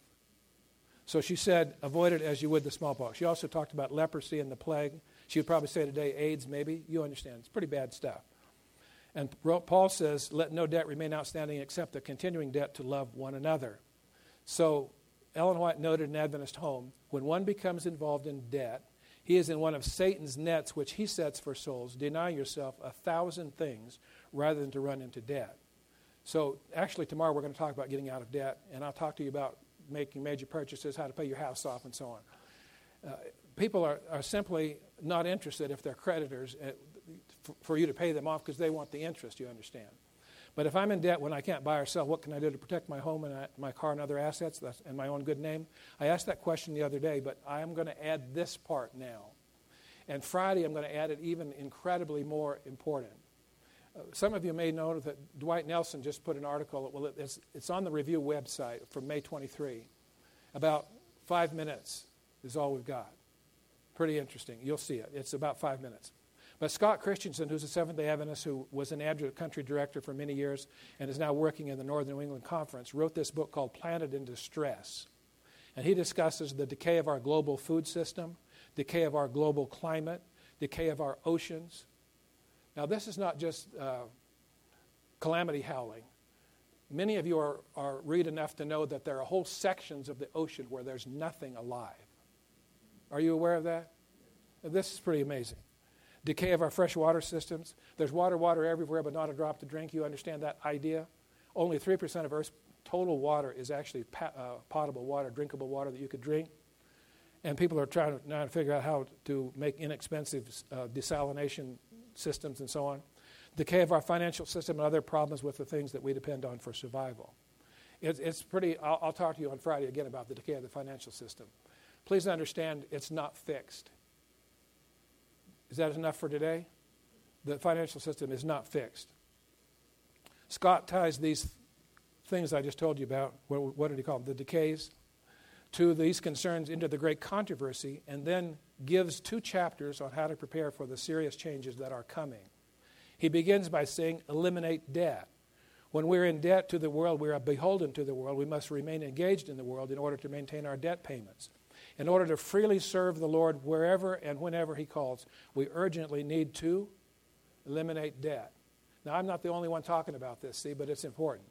So she said, avoid it as you would the smallpox. She also talked about leprosy and the plague. She would probably say today, AIDS maybe. You understand. It's pretty bad stuff. And Paul says, let no debt remain outstanding except the continuing debt to love one another. So Ellen White noted in Adventist Home, when one becomes involved in debt, he is in one of Satan's nets which he sets for souls. Deny yourself a thousand things rather than to run into debt. So actually tomorrow we're going to talk about getting out of debt, and I'll talk to you about making major purchases, how to pay your house off, and so on. Uh, people are, are simply not interested if they're creditors uh, f- for you to pay them off because they want the interest, you understand. But if I'm in debt when I can't buy or sell, what can I do to protect my home and I, my car and other assets that's, and my own good name? I asked that question the other day, but I am going to add this part now. And Friday I'm going to add it even incredibly more important. Uh, some of you may know that Dwight Nelson just put an article, well, it's, it's on the Review website from May twenty-third. About five minutes is all we've got. Pretty interesting. You'll see it. It's about five minutes. But Scott Christensen, who's a Seventh-day Adventist who was an adjunct country director for many years and is now working in the Northern New England Conference, wrote this book called Planet in Distress. And he discusses the decay of our global food system, decay of our global climate, decay of our oceans. Now, this is not just uh, calamity howling. Many of you are, are read enough to know that there are whole sections of the ocean where there's nothing alive. Are you aware of that? This is pretty amazing. Decay of our fresh water systems. There's water, water everywhere, but not a drop to drink. You understand that idea? Only three percent of Earth's total water is actually pa- uh, potable water, drinkable water that you could drink. And people are trying to now figure out how to make inexpensive uh, desalination systems and so on. Decay of our financial system and other problems with the things that we depend on for survival. It's, it's pretty, I'll, I'll talk to you on Friday again about the decay of the financial system. Please understand, it's not fixed. Is that enough for today? The financial system is not fixed. Scott ties these things I just told you about, what, what did he call them, the decays, to these concerns into the great controversy, and then gives two chapters on how to prepare for the serious changes that are coming. He begins by saying, eliminate debt. When we're in debt to the world, we are beholden to the world. We must remain engaged in the world in order to maintain our debt payments. In order to freely serve the Lord wherever and whenever He calls, we urgently need to eliminate debt. Now, I'm not the only one talking about this, see, but it's important.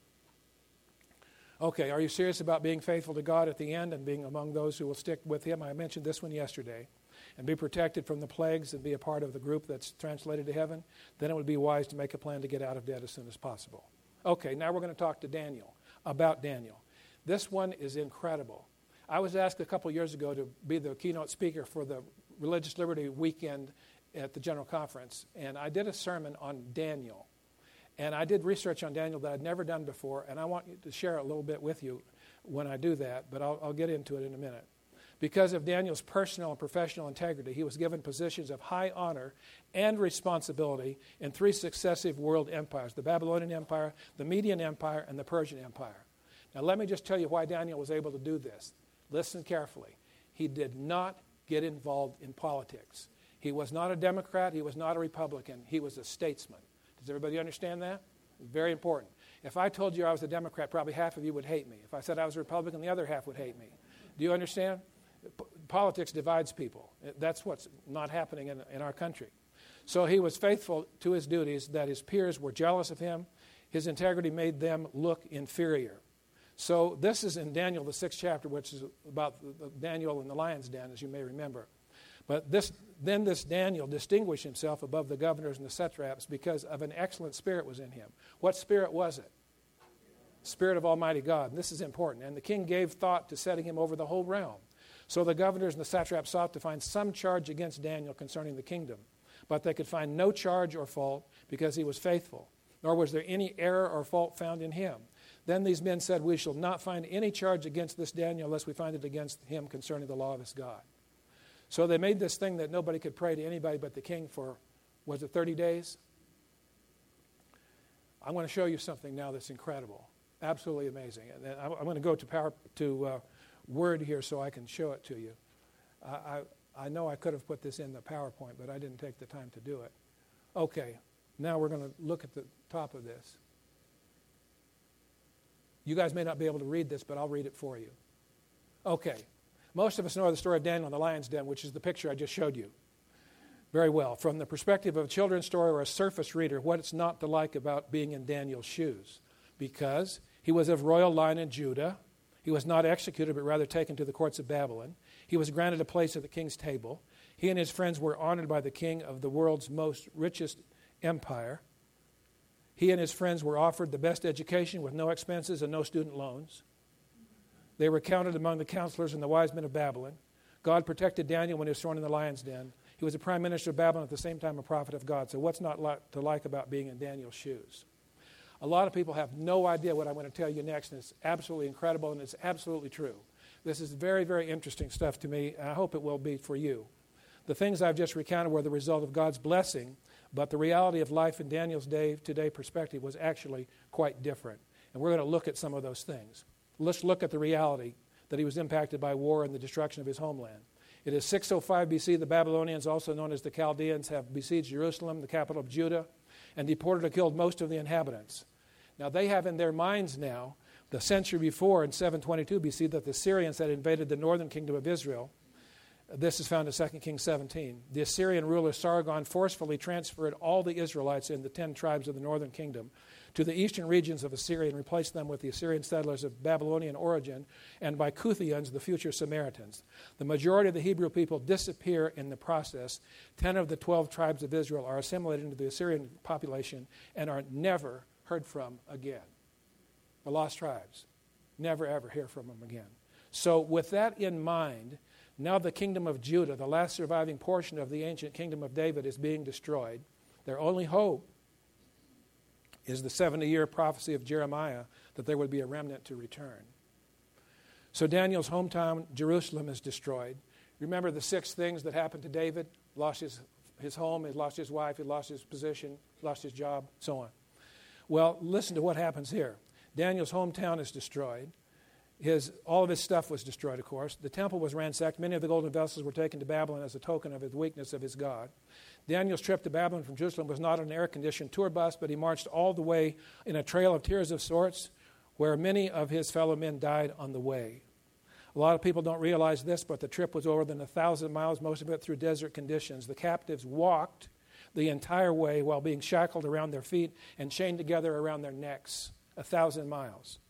Okay, are you serious about being faithful to God at the end and being among those who will stick with Him? I mentioned this one yesterday. And be protected from the plagues and be a part of the group that's translated to heaven. Then it would be wise to make a plan to get out of debt as soon as possible. Okay, now we're going to talk to Daniel, about Daniel. This one is incredible. I was asked a couple years ago to be the keynote speaker for the Religious Liberty weekend at the General Conference, and I did a sermon on Daniel. And I did research on Daniel that I'd never done before, and I want to share a little bit with you when I do that, but I'll, I'll get into it in a minute. Because of Daniel's personal and professional integrity, he was given positions of high honor and responsibility in three successive world empires, the Babylonian Empire, the Median Empire, and the Persian Empire. Now, let me just tell you why Daniel was able to do this. Listen carefully. He did not get involved in politics. He was not a Democrat. He was not a Republican. He was a statesman. Does everybody understand that? It's very important. If I told you I was a Democrat, probably half of you would hate me. If I said I was a Republican, the other half would hate me. Do you understand? P- politics divides people. That's what's not happening in, in our country. So he was faithful to his duties that his peers were jealous of him. His integrity made them look inferior. So this is in Daniel, the sixth chapter, which is about the, the Daniel in the lion's den, as you may remember. But this, then this Daniel distinguished himself above the governors and the satraps because of an excellent spirit was in him. What spirit was it? Spirit of Almighty God. And this is important. And the king gave thought to setting him over the whole realm. So the governors and the satraps sought to find some charge against Daniel concerning the kingdom. But they could find no charge or fault because he was faithful, nor was there any error or fault found in him. Then these men said, we shall not find any charge against this Daniel unless we find it against him concerning the law of his God. So they made this thing that nobody could pray to anybody but the king for, was it thirty days? I'm going to show you something now that's incredible, absolutely amazing. And I'm going to go to power to uh, Word here so I can show it to you. I, I I know I could have put this in the PowerPoint, but I didn't take the time to do it. Okay, now we're going to look at the top of this. You guys may not be able to read this, but I'll read it for you. Okay, most of us know the story of Daniel in the lion's den, which is the picture I just showed you. Very well. From the perspective of a children's story or a surface reader, what's not to like about being in Daniel's shoes? Because he was of royal line in Judah. He was not executed, but rather taken to the courts of Babylon. He was granted a place at the king's table. He and his friends were honored by the king of the world's most richest empire. He and his friends were offered the best education with no expenses and no student loans. They were counted among the counselors and the wise men of Babylon. God protected Daniel when he was thrown in the lion's den. He was a prime minister of Babylon at the same time a prophet of God. So what's not like to like about being in Daniel's shoes? A lot of people have no idea what I'm going to tell you next, and it's absolutely incredible, and it's absolutely true. This is very, very interesting stuff to me, and I hope it will be for you. The things I've just recounted were the result of God's blessing, but the reality of life in Daniel's day-to-day perspective was actually quite different. And we're going to look at some of those things. Let's look at the reality that he was impacted by war and the destruction of his homeland. It is six oh five B C, the Babylonians, also known as the Chaldeans, have besieged Jerusalem, the capital of Judah, and deported or killed most of the inhabitants. Now they have in their minds now, the century before in seven twenty-two B C, that the Syrians had invaded the northern kingdom of Israel. This is found in Second Kings seventeen. The Assyrian ruler Sargon forcefully transferred all the Israelites in the ten tribes of the northern kingdom to the eastern regions of Assyria and replaced them with the Assyrian settlers of Babylonian origin and by Kuthians, the future Samaritans. The majority of the Hebrew people disappear in the process. Ten of the twelve tribes of Israel are assimilated into the Assyrian population and are never heard from again. The lost tribes. Never, ever hear from them again. So with that in mind, now the kingdom of Judah, the last surviving portion of the ancient kingdom of David, is being destroyed. Their only hope is the seventy-year prophecy of Jeremiah that there would be a remnant to return. So Daniel's hometown, Jerusalem, is destroyed. Remember the six things that happened to David? Lost his, his home, he lost his wife, he lost his position, lost his job, so on. Well, listen to what happens here. Daniel's hometown is destroyed. His, all of his stuff was destroyed, of course. The temple was ransacked. Many of the golden vessels were taken to Babylon as a token of the weakness of his God. Daniel's trip to Babylon from Jerusalem was not an air-conditioned tour bus, but he marched all the way in a trail of tears of sorts where many of his fellow men died on the way. A lot of people don't realize this, but the trip was over than a thousand miles, most of it through desert conditions. The captives walked the entire way while being shackled around their feet and chained together around their necks. A thousand miles.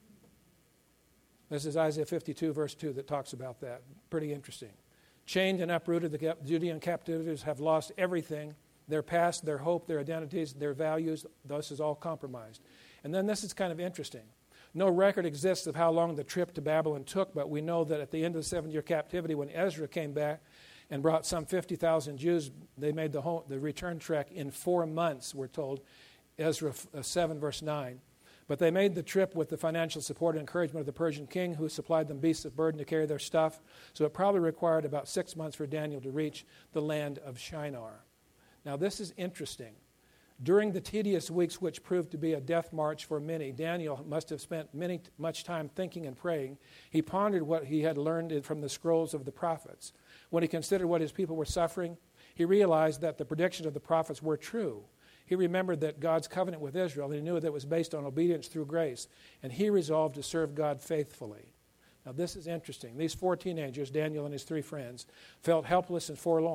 This is Isaiah fifty-two, verse two, that talks about that. Pretty interesting. Chained and uprooted, the Judean captives have lost everything. Their past, their hope, their identities, their values, this is all compromised. And then this is kind of interesting. No record exists of how long the trip to Babylon took, but we know that at the end of the seven-year captivity, when Ezra came back and brought some fifty thousand Jews, they made the, whole, the return trek in four months, we're told, Ezra seven, verse nine. But they made the trip with the financial support and encouragement of the Persian king, who supplied them beasts of burden to carry their stuff. So it probably required about six months for Daniel to reach the land of Shinar. Now this is interesting. During the tedious weeks which proved to be a death march for many, Daniel must have spent many, much time thinking and praying. He pondered what he had learned from the scrolls of the prophets. When he considered what his people were suffering, he realized that the predictions of the prophets were true. He remembered that God's covenant with Israel, and he knew that it was based on obedience through grace, and he resolved to serve God faithfully. Now this is interesting. These four teenagers, Daniel and his three friends, felt helpless and forlorn.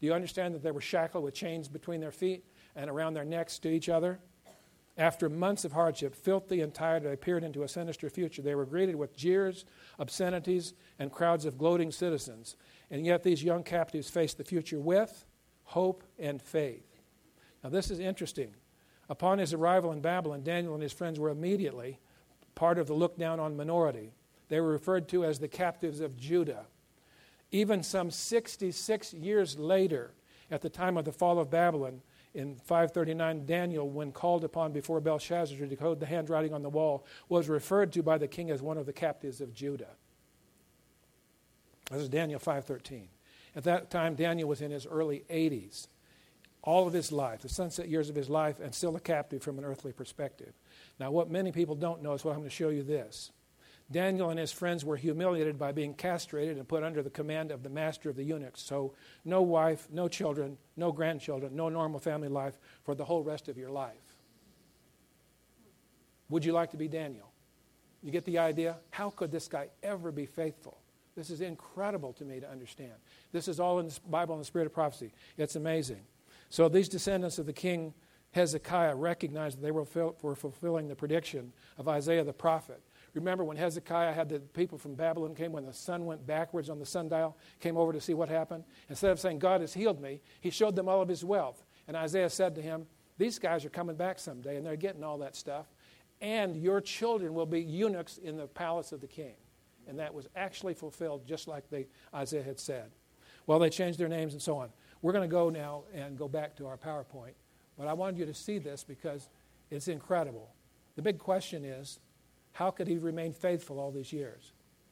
Do you understand that they were shackled with chains between their feet and around their necks to each other? After months of hardship, filthy and tired, they peered into a sinister future. They were greeted with jeers, obscenities, and crowds of gloating citizens. And yet these young captives faced the future with hope and faith. Now this is interesting. Upon his arrival in Babylon, Daniel and his friends were immediately part of the look-down-on minority. They were referred to as the captives of Judah. Even some sixty-six years later, at the time of the fall of Babylon, in five thirty-nine, Daniel, when called upon before Belshazzar to decode the handwriting on the wall, was referred to by the king as one of the captives of Judah. This is Daniel five thirteen. At that time, Daniel was in his early eighties. All of his life, the sunset years of his life, and still a captive from an earthly perspective. Now, what many people don't know is what I'm going to show you this. Daniel and his friends were humiliated by being castrated and put under the command of the master of the eunuchs. So no wife, no children, no grandchildren, no normal family life for the whole rest of your life. Would you like to be Daniel? You get the idea? How could this guy ever be faithful? This is incredible to me to understand. This is all in the Bible and the spirit of prophecy. It's amazing. So these descendants of the king Hezekiah recognized that they were fulfilling the prediction of Isaiah the prophet. Remember when Hezekiah had the people from Babylon came, when the sun went backwards on the sundial, came over to see what happened? Instead of saying, God has healed me, he showed them all of his wealth. And Isaiah said to him, these guys are coming back someday, and they're getting all that stuff. And your children will be eunuchs in the palace of the king. And that was actually fulfilled just like they, Isaiah had said. Well, they changed their names and so on. We're going to go now and go back to our PowerPoint. But I wanted you to see this because it's incredible. The big question is, how could he remain faithful all these years?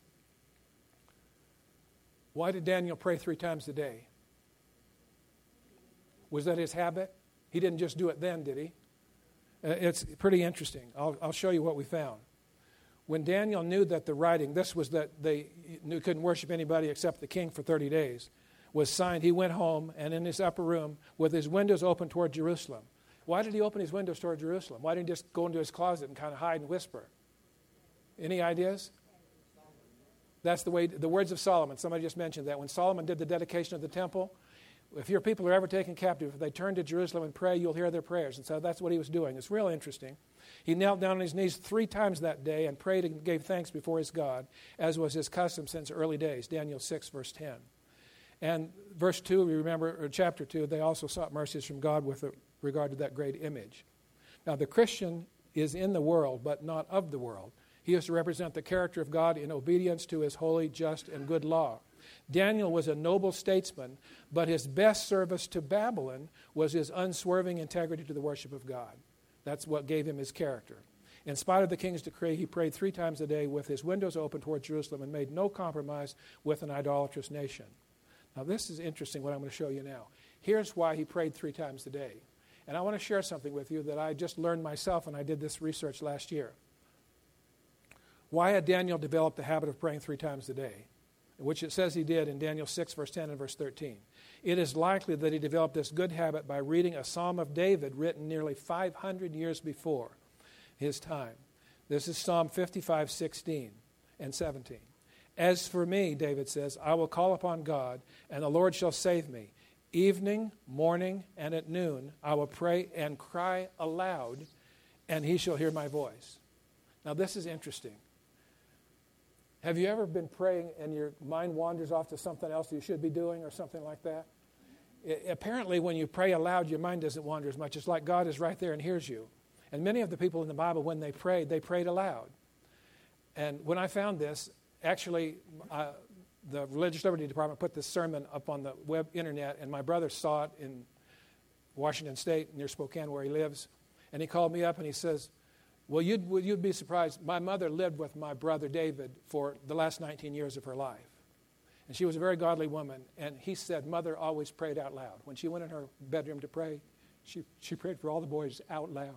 Why did Daniel pray three times a day? Was that his habit? He didn't just do it then, did he? Uh, it's pretty interesting. I'll, I'll show you what we found. When Daniel knew that the writing, this was that they knew couldn't worship anybody except the king for thirty days, was signed, he went home and in his upper room with his windows open toward Jerusalem. Why did he open his windows toward Jerusalem? Why didn't he just go into his closet and kind of hide and whisper? Any ideas? That's the way, the words of Solomon. Somebody just mentioned that. When Solomon did the dedication of the temple, if your people are ever taken captive, if they turn to Jerusalem and pray, you'll hear their prayers. And so that's what he was doing. It's real interesting. He knelt down on his knees three times that day and prayed and gave thanks before his God, as was his custom since early days. Daniel six, verse ten. And verse two, we remember, or chapter two, they also sought mercies from God with regard to that great image. Now, the Christian is in the world, but not of the world. He is to represent the character of God in obedience to his holy, just, and good law. Daniel was a noble statesman, but his best service to Babylon was his unswerving integrity to the worship of God. That's what gave him his character. In spite of the king's decree, he prayed three times a day with his windows open toward Jerusalem and made no compromise with an idolatrous nation. Now, this is interesting, what I'm going to show you now. Here's why he prayed three times a day. And I want to share something with you that I just learned myself, and I did this research last year. Why had Daniel developed the habit of praying three times a day, which it says he did in Daniel six, verse ten and verse thirteen? It is likely that he developed this good habit by reading a Psalm of David written nearly five hundred years before his time. This is Psalm fifty-five, sixteen and seventeen. As for me, David says, I will call upon God, and the Lord shall save me. Evening, morning, and at noon, I will pray and cry aloud, and he shall hear my voice. Now, this is interesting. Have you ever been praying and your mind wanders off to something else you should be doing or something like that? It, apparently, when you pray aloud, your mind doesn't wander as much. It's like God is right there and hears you. And many of the people in the Bible, when they prayed, they prayed aloud. And when I found this, actually, uh, the Religious Liberty Department put this sermon up on the web internet, and my brother saw it in Washington State, near Spokane, where he lives. And he called me up and he says, well, you'd, you'd be surprised. My mother lived with my brother David for the last nineteen years of her life. And she was a very godly woman. And he said mother always prayed out loud. When she went in her bedroom to pray, she, she prayed for all the boys out loud.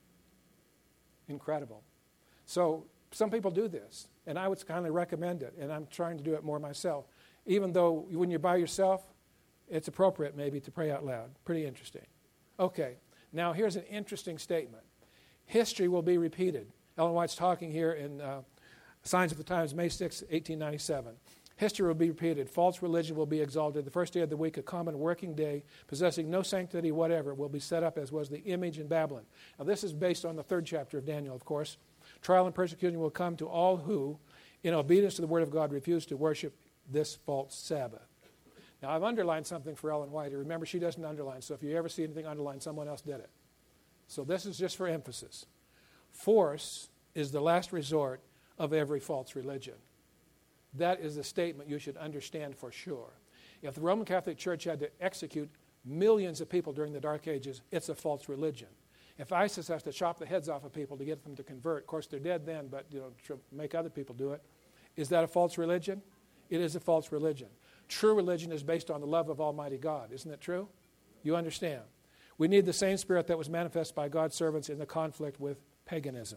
Incredible. So some people do this. And I would kindly recommend it. And I'm trying to do it more myself. Even though when you're by yourself, it's appropriate maybe to pray out loud. Pretty interesting. Okay. Now here's an interesting statement. History will be repeated. Ellen White's talking here in uh, Signs of the Times, May sixth, eighteen ninety-seven. History will be repeated. False religion will be exalted. The first day of the week, a common working day, possessing no sanctity whatever, will be set up as was the image in Babylon. Now, this is based on the third chapter of Daniel, of course. Trial and persecution will come to all who, in obedience to the word of God, refuse to worship this false Sabbath. Now, I've underlined something for Ellen White. Remember, she doesn't underline, so if you ever see anything underlined, someone else did it. So this is just for emphasis. Force is the last resort of every false religion. That is a statement you should understand for sure. If the Roman Catholic Church had to execute millions of people during the Dark Ages, it's a false religion. If ISIS has to chop the heads off of people to get them to convert, of course they're dead then, but you know, to make other people do it, is that a false religion? It is a false religion. True religion is based on the love of Almighty God. Isn't it true? You understand? We need the same spirit that was manifest by God's servants in the conflict with paganism.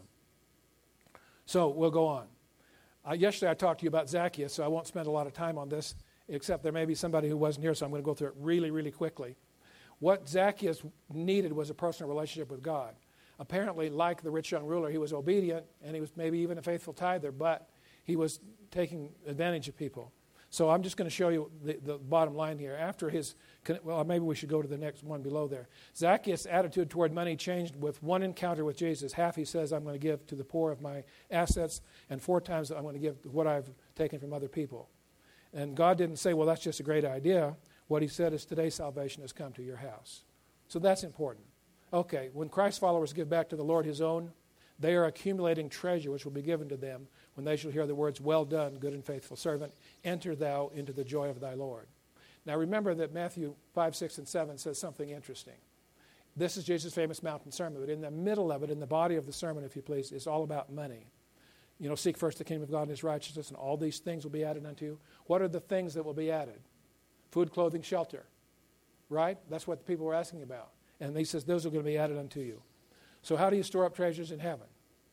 So we'll go on. Uh, yesterday I talked to you about Zacchaeus, so I won't spend a lot of time on this, except there may be somebody who wasn't here, so I'm going to go through it really, really quickly. What Zacchaeus needed was a personal relationship with God. Apparently, like the rich young ruler, he was obedient, and he was maybe even a faithful tither, but he was taking advantage of people. So I'm just going to show you the, the bottom line here. After his, well, maybe we should go to the next one below there. Zacchaeus' attitude toward money changed with one encounter with Jesus. Half he says, I'm going to give to the poor of my assets, and four times I'm going to give what I've taken from other people. And God didn't say, well, that's just a great idea. What he said is, today salvation has come to your house. So that's important. Okay, when Christ's followers give back to the Lord his own, they are accumulating treasure which will be given to them when they shall hear the words, well done, good and faithful servant, enter thou into the joy of thy Lord. Now remember that Matthew five, six, and seven says something interesting. This is Jesus' famous mountain sermon, but in the middle of it, in the body of the sermon, if you please, is all about money. You know, seek first the kingdom of God and his righteousness, and all these things will be added unto you. What are the things that will be added? Food, clothing, shelter. Right? That's what the people were asking about. And he says those are going to be added unto you. So how do you store up treasures in heaven?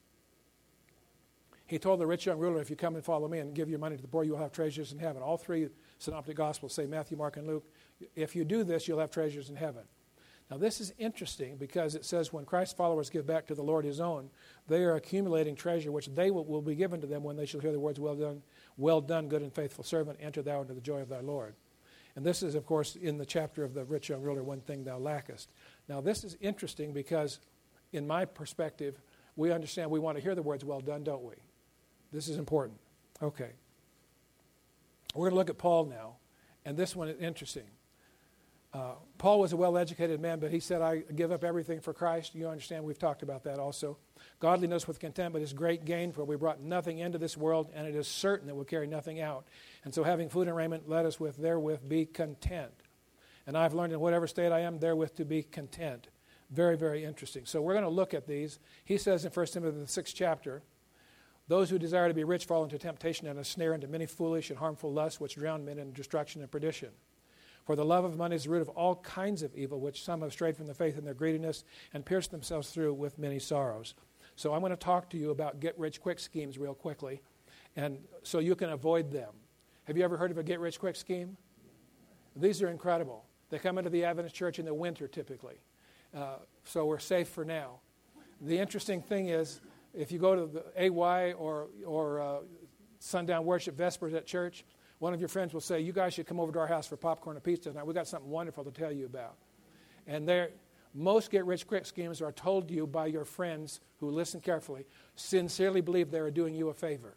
He told the rich young ruler, if you come and follow me and give your money to the poor, you'll have treasures in heaven. All three synoptic gospels say, Matthew, Mark, and Luke, if you do this, you'll have treasures in heaven. Now this is interesting because it says when Christ's followers give back to the Lord his own, they are accumulating treasure which they will, will be given to them when they shall hear the words, well done, well done, good and faithful servant, enter thou into the joy of thy Lord. And this is, of course, in the chapter of the rich young ruler, one thing thou lackest. Now this is interesting because in my perspective, we understand we want to hear the words, well done, don't we? This is important. Okay. We're going to look at Paul now, and this one is interesting. Uh, Paul was a well-educated man, but he said, I give up everything for Christ. You understand, we've talked about that also. Godliness with contentment is great gain, for we brought nothing into this world, and it is certain that we'll carry nothing out. And so having food and raiment, let us with therewith be content. And I've learned in whatever state I am, therewith to be content. Very, very interesting. So we're going to look at these. He says in First Timothy, the sixth chapter, those who desire to be rich fall into temptation and a snare, into many foolish and harmful lusts, which drown men in destruction and perdition. For the love of money is the root of all kinds of evil, which some have strayed from the faith in their greediness and pierced themselves through with many sorrows. So I'm going to talk to you about get-rich-quick schemes real quickly, and so you can avoid them. Have you ever heard of a get-rich-quick scheme? These are incredible. They come into the Adventist church in the winter, typically. Uh, so we're safe for now. The interesting thing is, if you go to the A Y or, or uh, sundown worship vespers at church, one of your friends will say, you guys should come over to our house for popcorn and pizza tonight. We've got something wonderful to tell you about. And there, most get-rich-quick schemes are told to you by your friends who listen carefully, sincerely believe they are doing you a favor.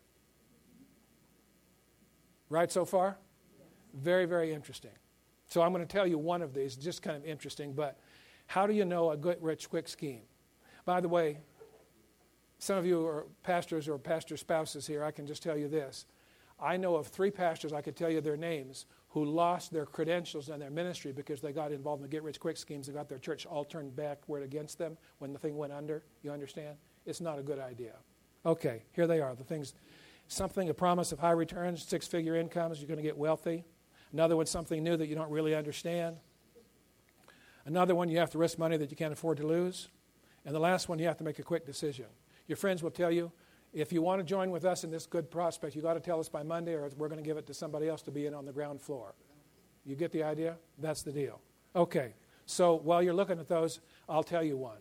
Right so far? Very, very interesting. So I'm going to tell you one of these, just kind of interesting, but how do you know a get-rich-quick scheme? By the way, some of you are pastors or pastor spouses here. I can just tell you this. I know of three pastors, I could tell you their names, who lost their credentials and their ministry because they got involved in the get-rich-quick schemes and got their church all turned backward against them when the thing went under. You understand? It's not a good idea. Okay, here they are. The things, something, a promise of high returns, six-figure incomes, you're going to get wealthy. Another one, something new that you don't really understand. Another one, you have to risk money that you can't afford to lose. And the last one, you have to make a quick decision. Your friends will tell you, if you want to join with us in this good prospect, you got to tell us by Monday or we're going to give it to somebody else to be in on the ground floor. You get the idea? That's the deal. Okay, so while you're looking at those, I'll tell you one.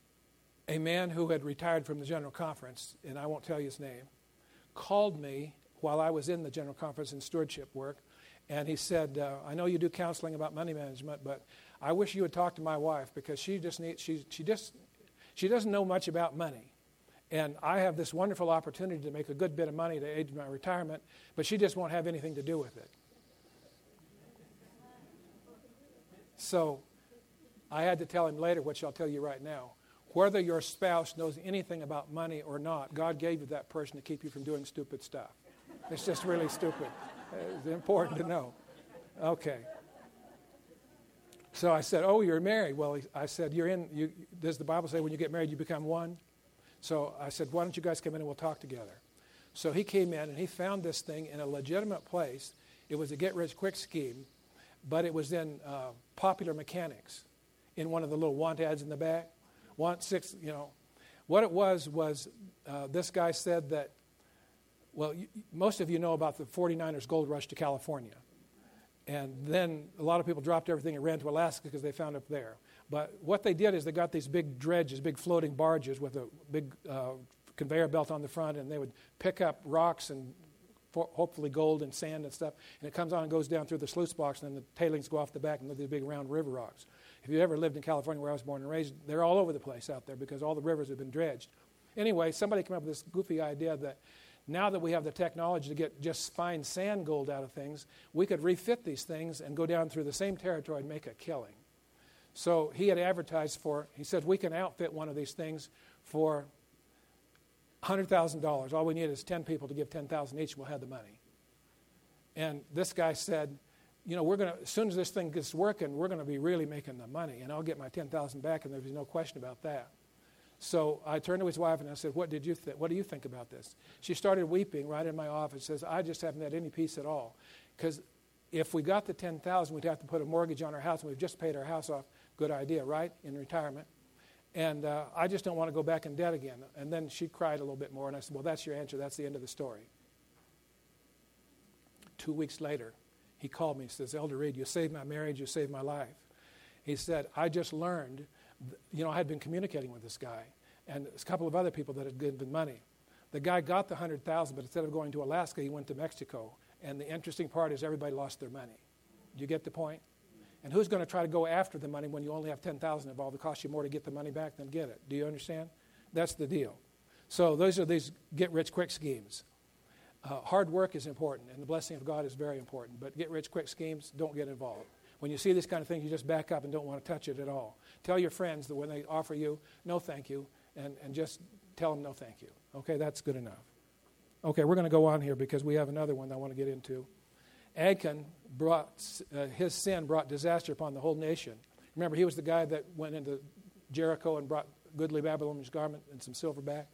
A man who had retired from the General Conference, and I won't tell you his name, called me while I was in the General Conference in stewardship work. And he said, uh, I know you do counseling about money management, but I wish you would talk to my wife because she just needs, she, she just, she doesn't know much about money. And I have this wonderful opportunity to make a good bit of money to aid my retirement, but she just won't have anything to do with it. So I had to tell him later, which I'll tell you right now. Whether your spouse knows anything about money or not, God gave you that person to keep you from doing stupid stuff. It's just really stupid. It's important to know. Okay. So I said, oh, you're married. Well, I said, you're in, you, does the Bible say when you get married you become one? So I said, why don't you guys come in and we'll talk together? So he came in and he found this thing in a legitimate place. It was a get-rich-quick scheme, but it was in uh, Popular Mechanics in one of the little want ads in the back. Want six, you know. What it was was uh, this guy said that, well, you, most of you know about the forty-niners gold rush to California. And then a lot of people dropped everything and ran to Alaska because they found up there. But what they did is they got these big dredges, big floating barges with a big uh, conveyor belt on the front, and they would pick up rocks and for hopefully gold and sand and stuff, and it comes on and goes down through the sluice box, and then the tailings go off the back, and they're these big round river rocks. If you ever lived in California where I was born and raised, they're all over the place out there because all the rivers have been dredged. Anyway, somebody came up with this goofy idea that now that we have the technology to get just fine sand gold out of things, we could refit these things and go down through the same territory and make a killing. So he had advertised for, he said, we can outfit one of these things for one hundred thousand dollars. All we need is ten people to give ten thousand dollars each, and we'll have the money. And this guy said, you know, we're going to, as soon as this thing gets working, we're going to be really making the money, and I'll get my ten thousand dollars back, and there's no question about that. So I turned to his wife and I said, what did you th- what do you think about this? She started weeping right in my office, says, I just haven't had any peace at all. Because if we got the ten thousand dollars, we'd have to put a mortgage on our house, and we've just paid our house off. Good idea, right? In retirement. And uh, I just don't want to go back in debt again. And then she cried a little bit more, and I said, well, that's your answer. That's the end of the story. Two weeks later, he called me and says, Elder Reed, you saved my marriage, you saved my life. He said, I just learned, you know, I had been communicating with this guy and a couple of other people that had given money. The guy got the one hundred thousand dollars, but instead of going to Alaska, he went to Mexico. And the interesting part is everybody lost their money. Do you get the point? And who's going to try to go after the money when you only have ten thousand dollars involved? It costs you more to get the money back than get it. Do you understand? That's the deal. So those are these get-rich-quick schemes. Uh, hard work is important, and the blessing of God is very important. But get-rich-quick schemes, don't get involved. When you see this kind of thing, you just back up and don't want to touch it at all. Tell your friends that when they offer you, no thank you, and, and just tell them no thank you. Okay, that's good enough. Okay, we're going to go on here because we have another one that I want to get into. Achan brought, uh, his sin brought disaster upon the whole nation. Remember, he was the guy that went into Jericho and brought goodly Babylonish garment and some silver back.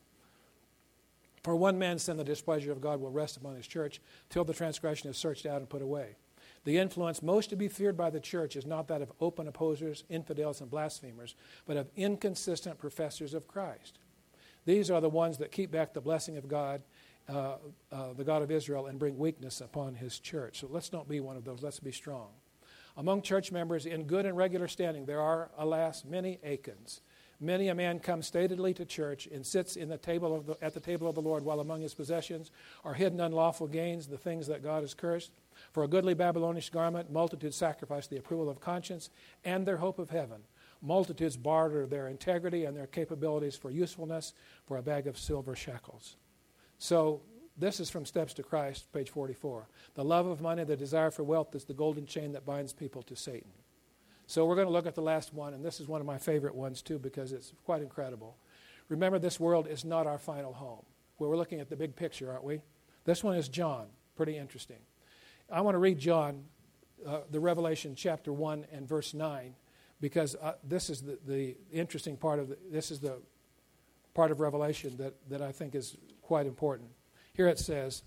For one man's sin, the displeasure of God will rest upon his church till the transgression is searched out and put away. The influence most to be feared by the church is not that of open opposers, infidels, and blasphemers, but of inconsistent professors of Christ. These are the ones that keep back the blessing of God, uh, uh, the God of Israel, and bring weakness upon his church. So let's not be one of those. Let's be strong. Among church members in good and regular standing, there are, alas, many Achans. Many a man comes statedly to church and sits in the table of the, at the table of the Lord, while among his possessions are hidden unlawful gains, the things that God has cursed. For a goodly Babylonish garment, multitudes sacrifice the approval of conscience and their hope of heaven. Multitudes barter their integrity and their capabilities for usefulness for a bag of silver shekels. So this is from Steps to Christ, page forty-four. The love of money, the desire for wealth is the golden chain that binds people to Satan. So we're going to look at the last one, and this is one of my favorite ones too because it's quite incredible. Remember, this world is not our final home. Well, we're looking at the big picture, aren't we? This one is John. Pretty interesting. I want to read John, uh, the Revelation chapter one and verse nine, because uh, this is the, the interesting part of the, this is the part of Revelation that, that I think is quite important. Here it says,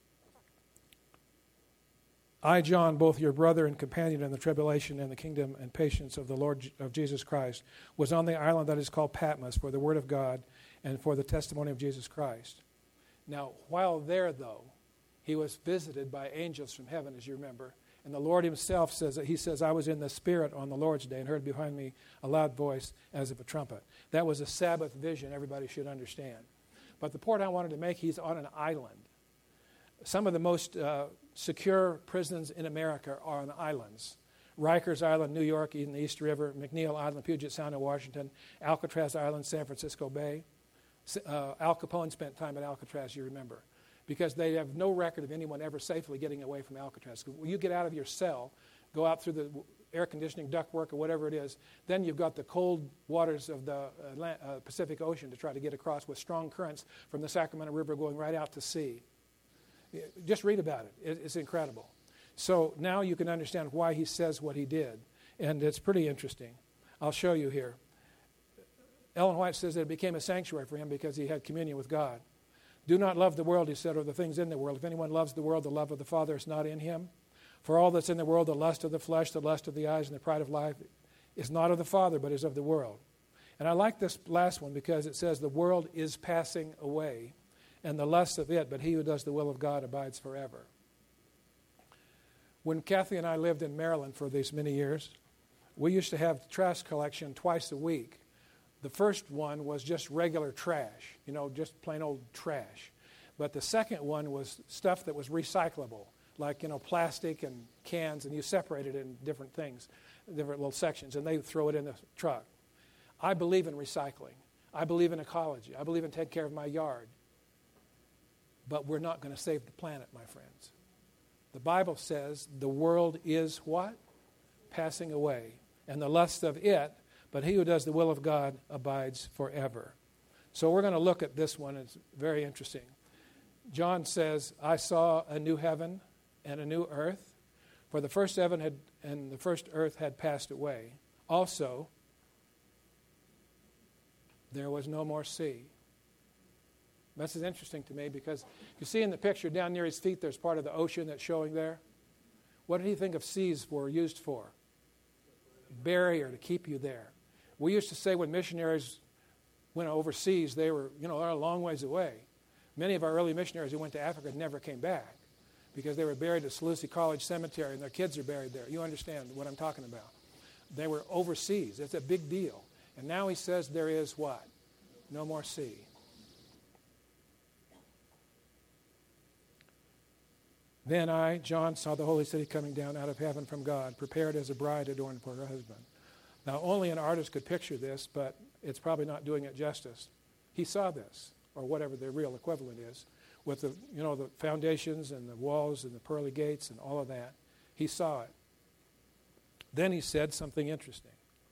I, John, both your brother and companion in the tribulation and the kingdom and patience of the Lord of Jesus Christ, was on the island that is called Patmos for the word of God and for the testimony of Jesus Christ. Now, while there, though, he was visited by angels from heaven, as you remember. And the Lord himself says that he says, I was in the Spirit on the Lord's day and heard behind me a loud voice as of a trumpet. That was a Sabbath vision, everybody should understand. But the point I wanted to make, he's on an island. Some of the most uh, secure prisons in America are on islands. Rikers Island, New York, in the East River, McNeil Island, Puget Sound in Washington, Alcatraz Island, San Francisco Bay. Uh, Al Capone spent time at Alcatraz, you remember, because they have no record of anyone ever safely getting away from Alcatraz. When you get out of your cell, go out through the air conditioning ductwork or whatever it is, then you've got the cold waters of the Atlant- uh, Pacific Ocean to try to get across with strong currents from the Sacramento River going right out to sea. Just read about it. it. It's incredible. So now you can understand why he says what he did, and it's pretty interesting. I'll show you here. Ellen White says that it became a sanctuary for him because he had communion with God. Do not love the world, he said, or the things in the world. If anyone loves the world, the love of the Father is not in him. For all that's in the world, the lust of the flesh, the lust of the eyes, and the pride of life, is not of the Father, but is of the world. And I like this last one because it says the world is passing away, and the lust of it, but he who does the will of God abides forever. When Kathy and I lived in Maryland for these many years, we used to have trash collection twice a week. The first one was just regular trash, you know, just plain old trash. But the second one was stuff that was recyclable, like, you know, plastic and cans, and you separate it in different things, different little sections, and they throw it in the truck. I believe in recycling. I believe in ecology. I believe in taking care of my yard. But we're not going to save the planet, my friends. The Bible says the world is what? Passing away. And the lust of it, but he who does the will of God abides forever. So we're going to look at this one. It's very interesting. John says, I saw a new heaven and a new earth, for the first heaven had, and the first earth had passed away. Also, there was no more sea. This is interesting to me because you see in the picture down near his feet, there's part of the ocean that's showing there. What did he think of seas were used for? Barrier to keep you there. We used to say when missionaries went overseas, they were, you know, they're a long ways away. Many of our early missionaries who went to Africa never came back because they were buried at Seleucia College Cemetery and their kids are buried there. You understand what I'm talking about. They were overseas. It's a big deal. And now he says there is what? No more sea. Then I, John, saw the holy city coming down out of heaven from God, prepared as a bride adorned for her husband. Now, only an artist could picture this, but it's probably not doing it justice. He saw this, or whatever the real equivalent is, with the, you know, the foundations and the walls and the pearly gates and all of that. He saw it. Then he said something interesting.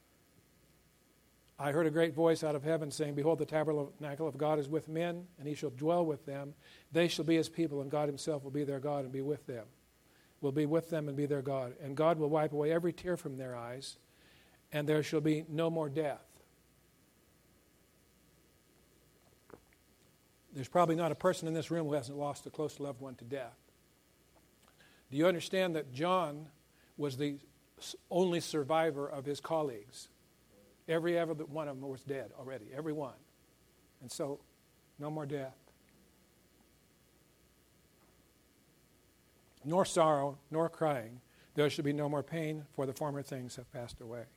I heard a great voice out of heaven saying, Behold, the tabernacle of God is with men, and he shall dwell with them. They shall be his people, and God himself will be their God and be with them. Will be with them and be their God. And God will wipe away every tear from their eyes, and there shall be no more death. There's probably not a person in this room who hasn't lost a close loved one to death. Do you understand that John was the only survivor of his colleagues? Every ever one of them was dead already, every one. And so, no more death. Nor sorrow, nor crying. There should be no more pain, for the former things have passed away.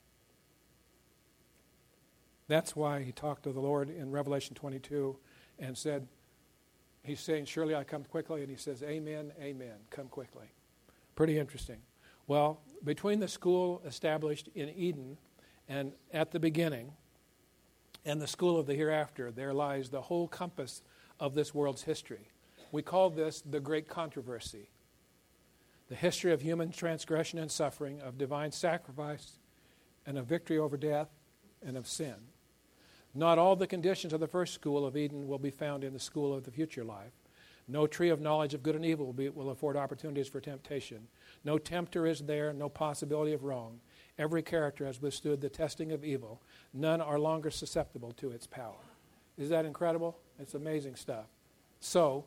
That's why he talked to the Lord in Revelation twenty-two and said, he's saying, surely I come quickly, and he says, amen, amen, come quickly. Pretty interesting. Well, between the school established in Eden and at the beginning, and the school of the hereafter, there lies the whole compass of this world's history. We call this the Great Controversy. The history of human transgression and suffering, of divine sacrifice, and of victory over death, and of sin. Not all the conditions of the first school of Eden will be found in the school of the future life. No tree of knowledge of good and evil will, be, will afford opportunities for temptation. No tempter is there, no possibility of wrong. Every character has withstood the testing of evil. None are longer susceptible to its power. Is that incredible? It's amazing stuff. So,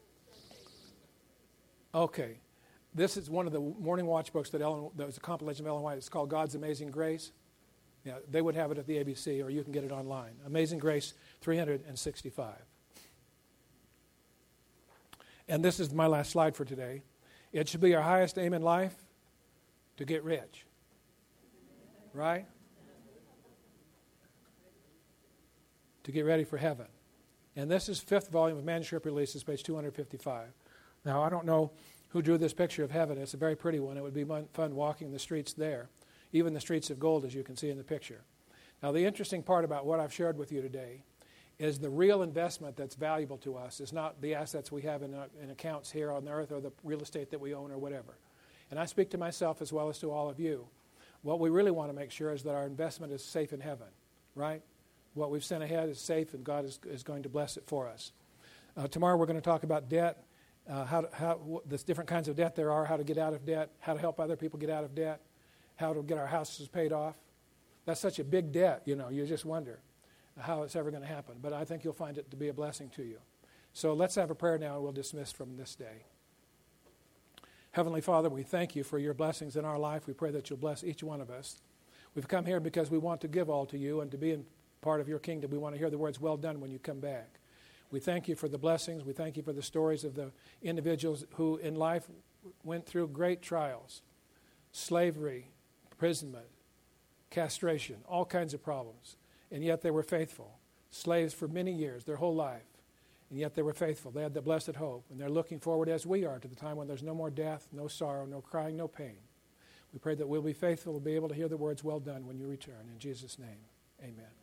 okay. This is one of the Morning Watch books that Ellen, that was a compilation of Ellen White. It's called God's Amazing Grace. Yeah, they would have it at the A B C, or you can get it online. Amazing Grace, three hundred sixty-five. And this is my last slide for today. It should be our highest aim in life to get rich. Right? To get ready for heaven. And this is fifth volume of manuscript releases, page two hundred fifty-five. Now, I don't know who drew this picture of heaven. It's a very pretty one. It would be fun walking the streets there, even the streets of gold, as you can see in the picture. Now, the interesting part about what I've shared with you today is the real investment that's valuable to us is not the assets we have in, uh, in accounts here on earth or the real estate that we own or whatever. And I speak to myself as well as to all of you. What we really want to make sure is that our investment is safe in heaven, right? What we've sent ahead is safe, and God is, is going to bless it for us. Uh, tomorrow we're going to talk about debt, uh, how, to, how what, the different kinds of debt there are, how to get out of debt, how to help other people get out of debt, how to get our houses paid off. That's such a big debt, you know, you just wonder how it's ever going to happen. But I think you'll find it to be a blessing to you. So let's have a prayer now, and we'll dismiss from this day. Heavenly Father, we thank you for your blessings in our life. We pray that you'll bless each one of us. We've come here because we want to give all to you and to be in part of your kingdom. We want to hear the words, well done, when you come back. We thank you for the blessings. We thank you for the stories of the individuals who in life went through great trials, slavery, imprisonment, castration, all kinds of problems. And yet they were faithful. Slaves for many years, their whole life. And yet they were faithful. They had the blessed hope. And they're looking forward, as we are, to the time when there's no more death, no sorrow, no crying, no pain. We pray that we'll be faithful to be able to hear the words, well done, when you return. In Jesus' name, amen.